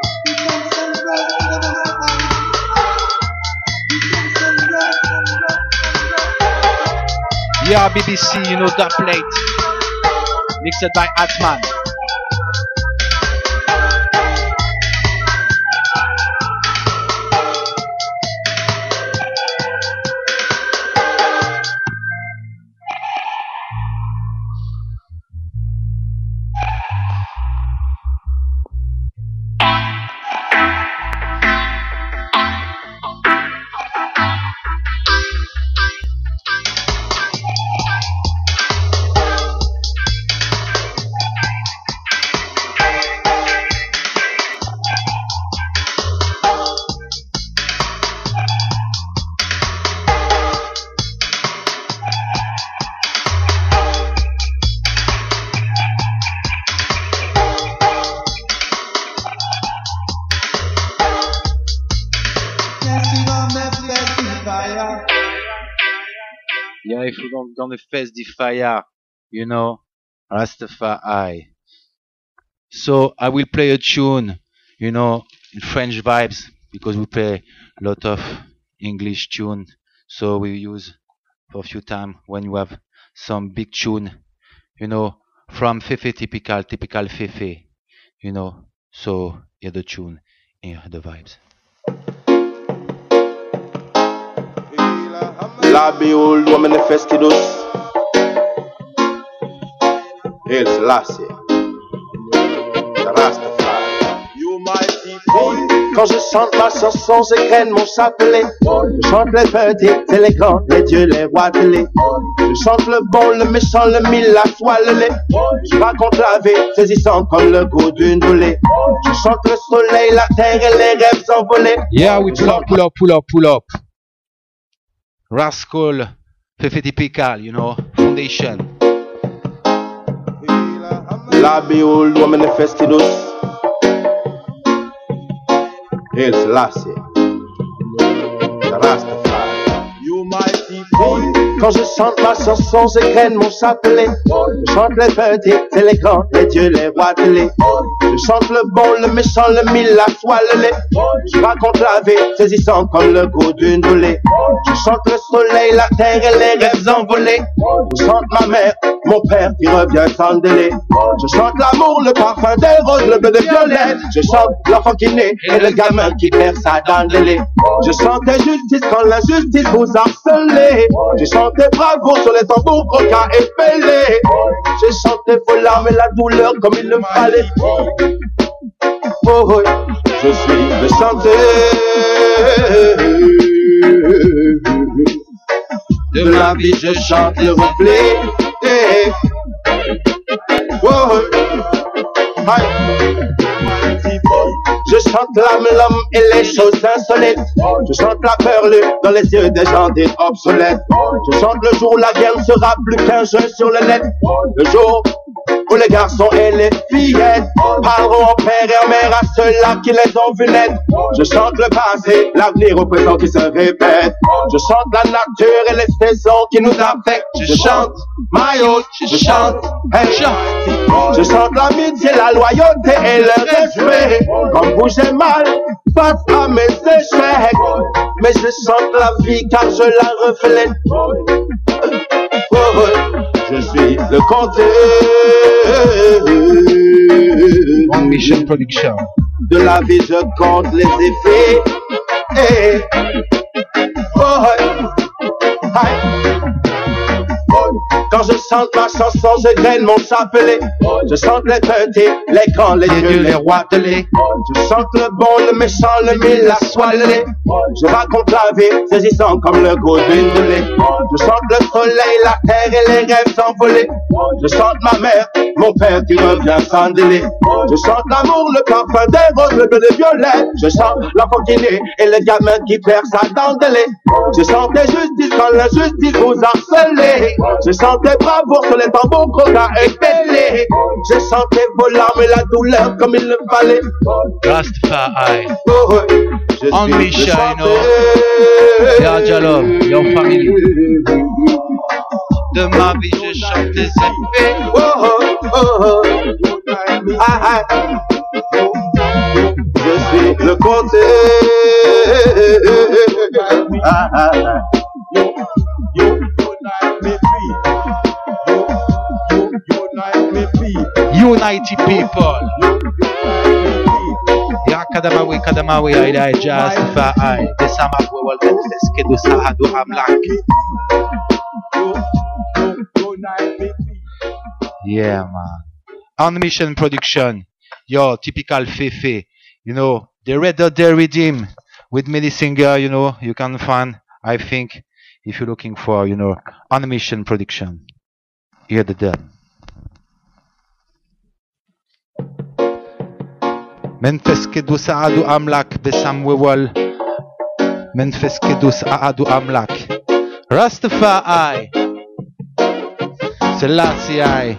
Yeah, BBC, you know that plate. Mixed by Atman. Yeah, if we're gonna face the fire, you know, Rastafari. So I will play a tune, you know, in French vibes because we play a lot of English tune. So we use for a few time when you have some big tune, you know, from Fefe typical Fefe, you know. So hear the tune, hear the vibes. La behold, woman Feskidus. Hail Selassie. Rastafari. You mighty boy. Quand je chante ma chanson, ces graines mon chapelet. Je chante les petits et les grands, les dieux, les rois télé. Je chante le bon, le méchant, le mille, la soie, le lait. Je raconte la vie, saisissant comme le goût d'une volée. Je chante le soleil, la terre et les rêves envolés. Yeah, we pull up. Rascal, Fefe typical, you know, foundation. La behold, woman Feskidus. Hail Selassie. Rastafari. You mighty boy. Quand je chante ma chanson, ces graines mon chapelet. Je chante les petits et les grands, les dieux, les rois télé. Je chante le bon, le méchant, le mille, la soie, le lait. Je raconte la vie, saisissant comme le goût d'une volée. Je chante le soleil, la terre et les rêves envolés. Je chante ma mère, mon père qui revient sans délai. Je chante l'amour, le parfum des roses, le bleu de violette. Je chante l'enfant qui naît et le gamin qui perd sa dent de lait. Je chante justice quand l'injustice vous harcelez. Je chante bravo sur les tambours, coca et pélé. J'ai chanté vos larmes et la douleur comme il le fallait. Oh, oh, je suis le chanteur de la vie, je chante le reflet. Oh, oh, je chante l'âme et les choses insolites. Je chante la perle dans les yeux des gens dits obsolètes. Je chante le jour où la guerre ne sera plus qu'un jeu sur le net. Le jour où les garçons et les fillettes parleront en père et en mère à ceux-là qui les ont vus naître. Je chante le passé, l'avenir au présent qui se répète. Je chante la nature et les saisons qui nous affectent. Je chante my own, je chante, hey, je chante l'amitié, la loyauté et le respect. Quand vous j'ai mal face à mes échecs, mais je chante la vie car je la reflète. Oh, oh, je suis le compteur Mission Production. de la vie, je compte les effets. Hey. Oh, hey. Quand je chante ma chanson, je graine mon chapelet. Je chante les petits, les grands, les dieux, les rois de lait. Je chante le bon, le méchant, le mille, la soie, le lait. Je raconte la vie, saisissant comme le goût d'une volée. Je chante le soleil, la terre et les rêves envolés. Je chante ma mère, mon père qui revient sans délai. Je chante l'amour, le parfum des roses, le bleu de violette. Je chante l'enfant qui naît et le gamin qui perd sa dent de lait. Je chante les justices quand l'injustice vous harcelez. Je chante les bravoures sur les tambours, coca et pélé. J'ai chanté vos larmes et la douleur comme il le fallait. Rastafari. Oh, On mission, you know. Yeah, Jalom, your family. De ma vie, je chante des effets. Oh, oh, oh, oh. Ah, ah. Je suis le compteur. Ah, ah, ah. United people. Ya kadamawi aida Rastafari. Desama wewal Feskidus Ahadu Amlak. Yeah, man. On Mission Production. Yo, typical Fefe. You know, the Red Dot Day Redeem with many singer, you know, you can find, I think, if you're looking for, you know, On Mission Production. Hear the dub. من فسكدو سعدو أملاك بسام وول من فسكدو سعدو أملاك Rastafari Selassie.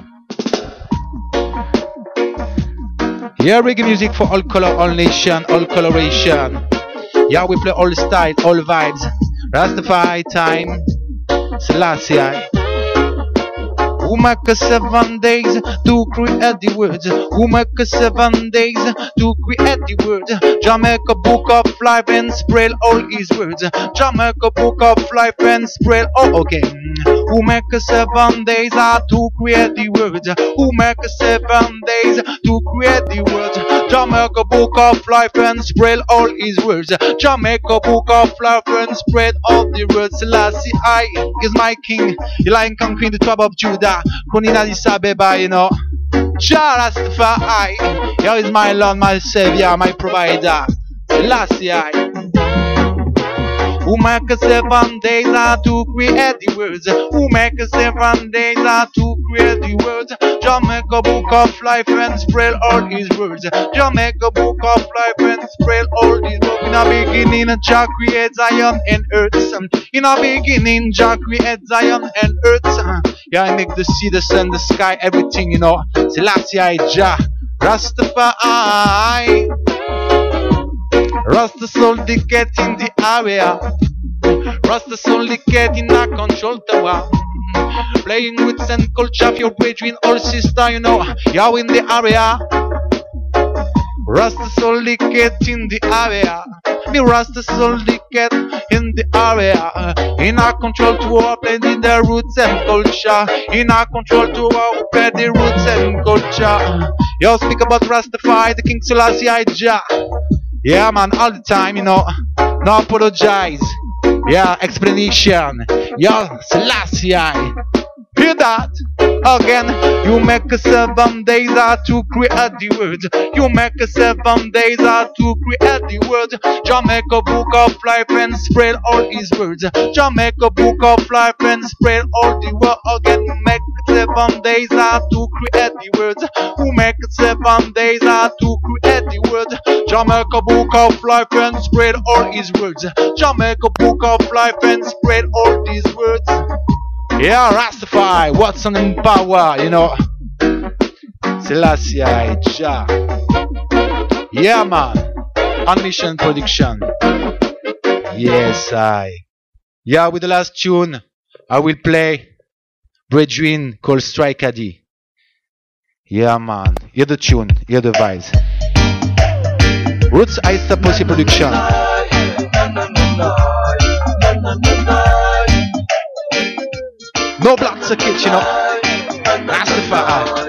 Yeah, reggae music for all color, all nation, all coloration. Yeah, we play all style, all vibes. Rastafari time. Selassie I. Who make 7 days to create the words? Who make 7 days to create the words? Jamaica book of life and spread all his words. Jamaica book of life and spread all. Okay. Who make 7 days to create the words? Who make 7 days to create the words? Jamaica book of life and spread all his words. Jamaica book of life and spread all the words. Selassie I is my king. The lion conquering the tribe of Judah. Born Addis Ababa, you know. Jah Rastafari, here is my Lord, my Savior, my provider. Selassie I. Who make 7 days to create the words? Who make 7 days to create the words? Jamaica book of life and spread all his words. Jamaica book of life and spread all his words. In a beginning, Jah created Zion and earth. In a beginning, Jah created Zion and earth. Yeah, I make the sea, the sun, the sky, everything, you know. Selassie I, Jah Rastafari. Rasta soul decade in the area. Rasta soul decade in a control tower. Playing with and culture of your brethren, all sister, you know. You're in the area. Rasta soul decade in the area. Me Rasta soul decade in the area. In our control to our blending the roots and culture. In our control to our play the roots and culture. Yo, speak about Rastafari, the King Selassie I Jah. Yeah, man, all the time, you know. No apologize. Yeah, explanation. Yeah, Selassie I. Hear that? Again, you make 7 days to create the words. You make 7 days to create the words. Jamaica book of life and spread all his words. Jamaica book of life and spread all the words. Again, you make 7 days to create the words. Who make 7 days to create the words? Jamaica book of life and spread all his words. Jamaica book of life and spread all these words. Yeah, Rastafari, Watson in power, you know. Selassie I, Jah. Yeah, man. On mission production. Yes, I. Yeah, with the last tune, I will play Brethren called Strike Addy. Yeah, man. Hear the tune, hear the vibes. Roots Aista Pussy production. No blood circuit, you know. Rastafari.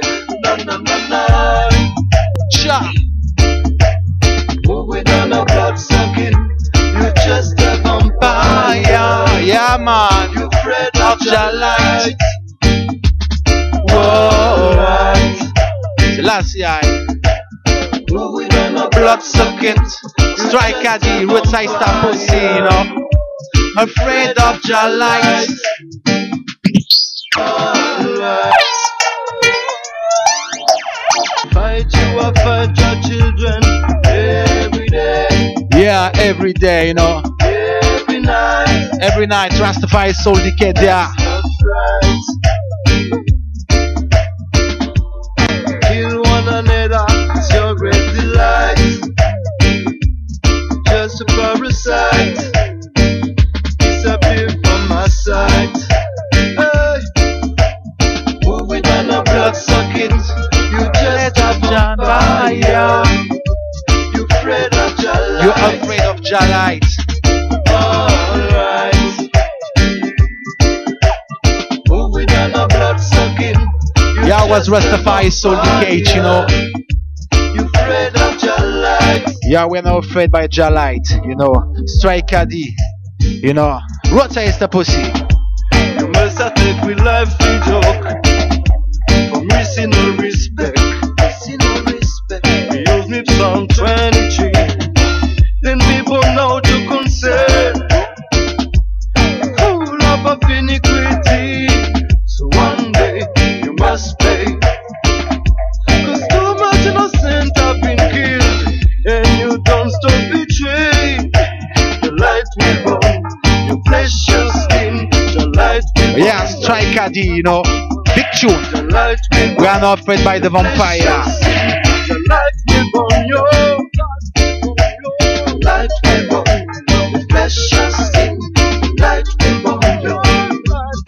Jah. Moving on a blood circuit. You just a vampire. Yeah, man. You afraid of your light. Whoa, right. Selassie I. Moving on a Blood circuit. Strike Addy. Roots Aista Pussy, you know. Afraid of your light. Fight you or fight your children every day. Yeah, every day, you know. Every night. Every night, Rastafari soul decade, yeah. That's right. Kill one another, it's your great delight. Just a parasite. Disappear from my sight. Blood socket, you just a vampire. You afraid of your light. You're afraid of your light. Alright. Moving on a blood socket. Yeah, was Rastafari soul decade, you know. You afraid of your light. Yeah, we're not afraid by your light, you know. Strike Addy, you know. Roots Aista Pussy. You must have take with life a joke. Missing no respect, missing no respect. We use me Psalm 23. Then people know to concern. Full of iniquity. So one day you must pay. Cause too much innocent have been killed. And you don't stop betraying. The light will burn. Your flesh, your skin. The light will burn. Yeah, Strike Addy, you know. Big tune. We are not afraid by the vampire. The light will burn you. The light will burn. The precious skin. The light will burn you.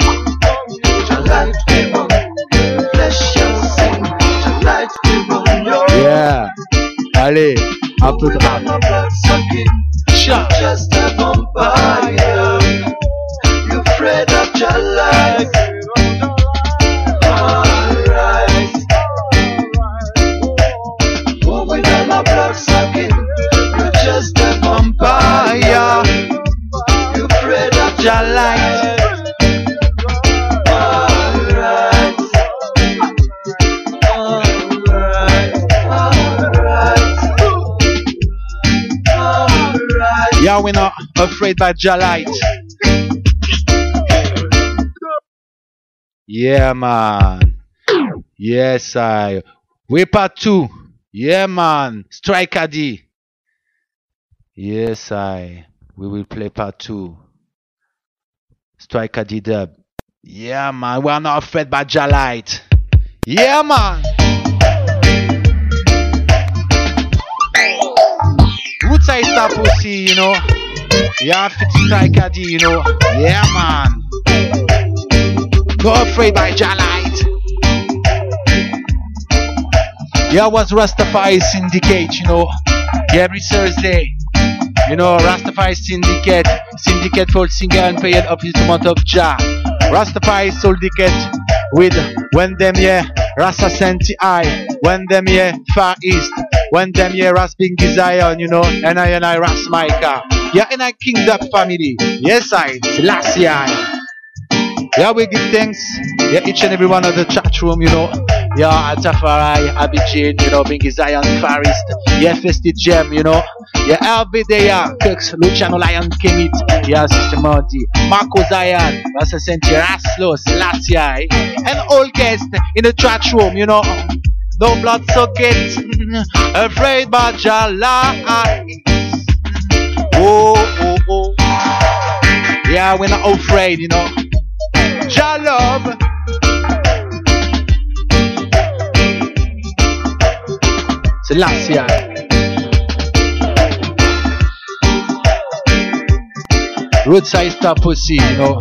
Allez, un peu de rap. Just a vampire. You're afraid of your life. Alright. Moving on my blood sucking. You're just a vampire. You're afraid of your life. Yeah, we're not afraid by Jalite. Yeah, man. Yes, we part 2. Yeah, man. Striker D. Yes, we will play part 2. Striker D dub. Yeah, man. We're not afraid by Jalite. Yeah, man. Rootside Star Pussy, you know. Yeah, 50 Striker D, you know. Yeah, man. Not afraid by Jalite. Yeah, was Rastafari Syndicate, you know. Yeah, every Thursday. You know, Rastafari Syndicate. Syndicate for singer and paid up to the month of Jah. Rastafari Syndicate with when them yeah Rasta Senti I, when them yeah Far East, when them yeah Ras Bingi Zion, you know, and I Ras Micah. Yeah, and I King Dub family. Yes, last year. Yeah, we give thanks. Yeah, each and every one of the chat room, you know. Yeah, Tafari, Abidjan, you know, Bingi Zion, Far East. Yeah, Festy Gem, you know. Yeah, every day, yeah, Kirks, Luciano Lion, Kemit. Yeah, Sister Monty, Marco Zion, Rasa Senti, Raslo, Selassie, and all guests in the chat room, you know. No blood socket, afraid but your lies. Oh, oh, oh. Yeah, we're not afraid, you know. Jah love. Selassie. Roadside Star Pussy, you know.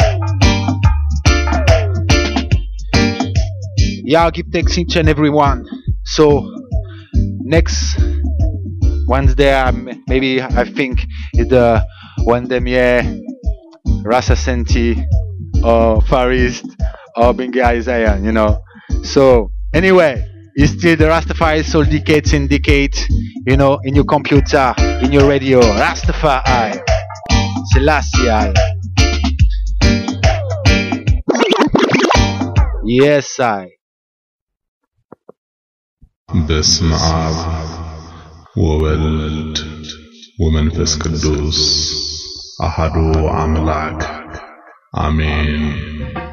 Yeah, I'll give thanks each and everyone. So next Wednesday, maybe I think is the one them yeah Rasa Senti or Far East or Bingi Zion, you know. So anyway, it's still the Rastafari Syndicate, you know, in your computer, in your radio. Rastafari Selassie. Yes, باسم آب وولد ومنفس قدوس أحد أملاك آمين.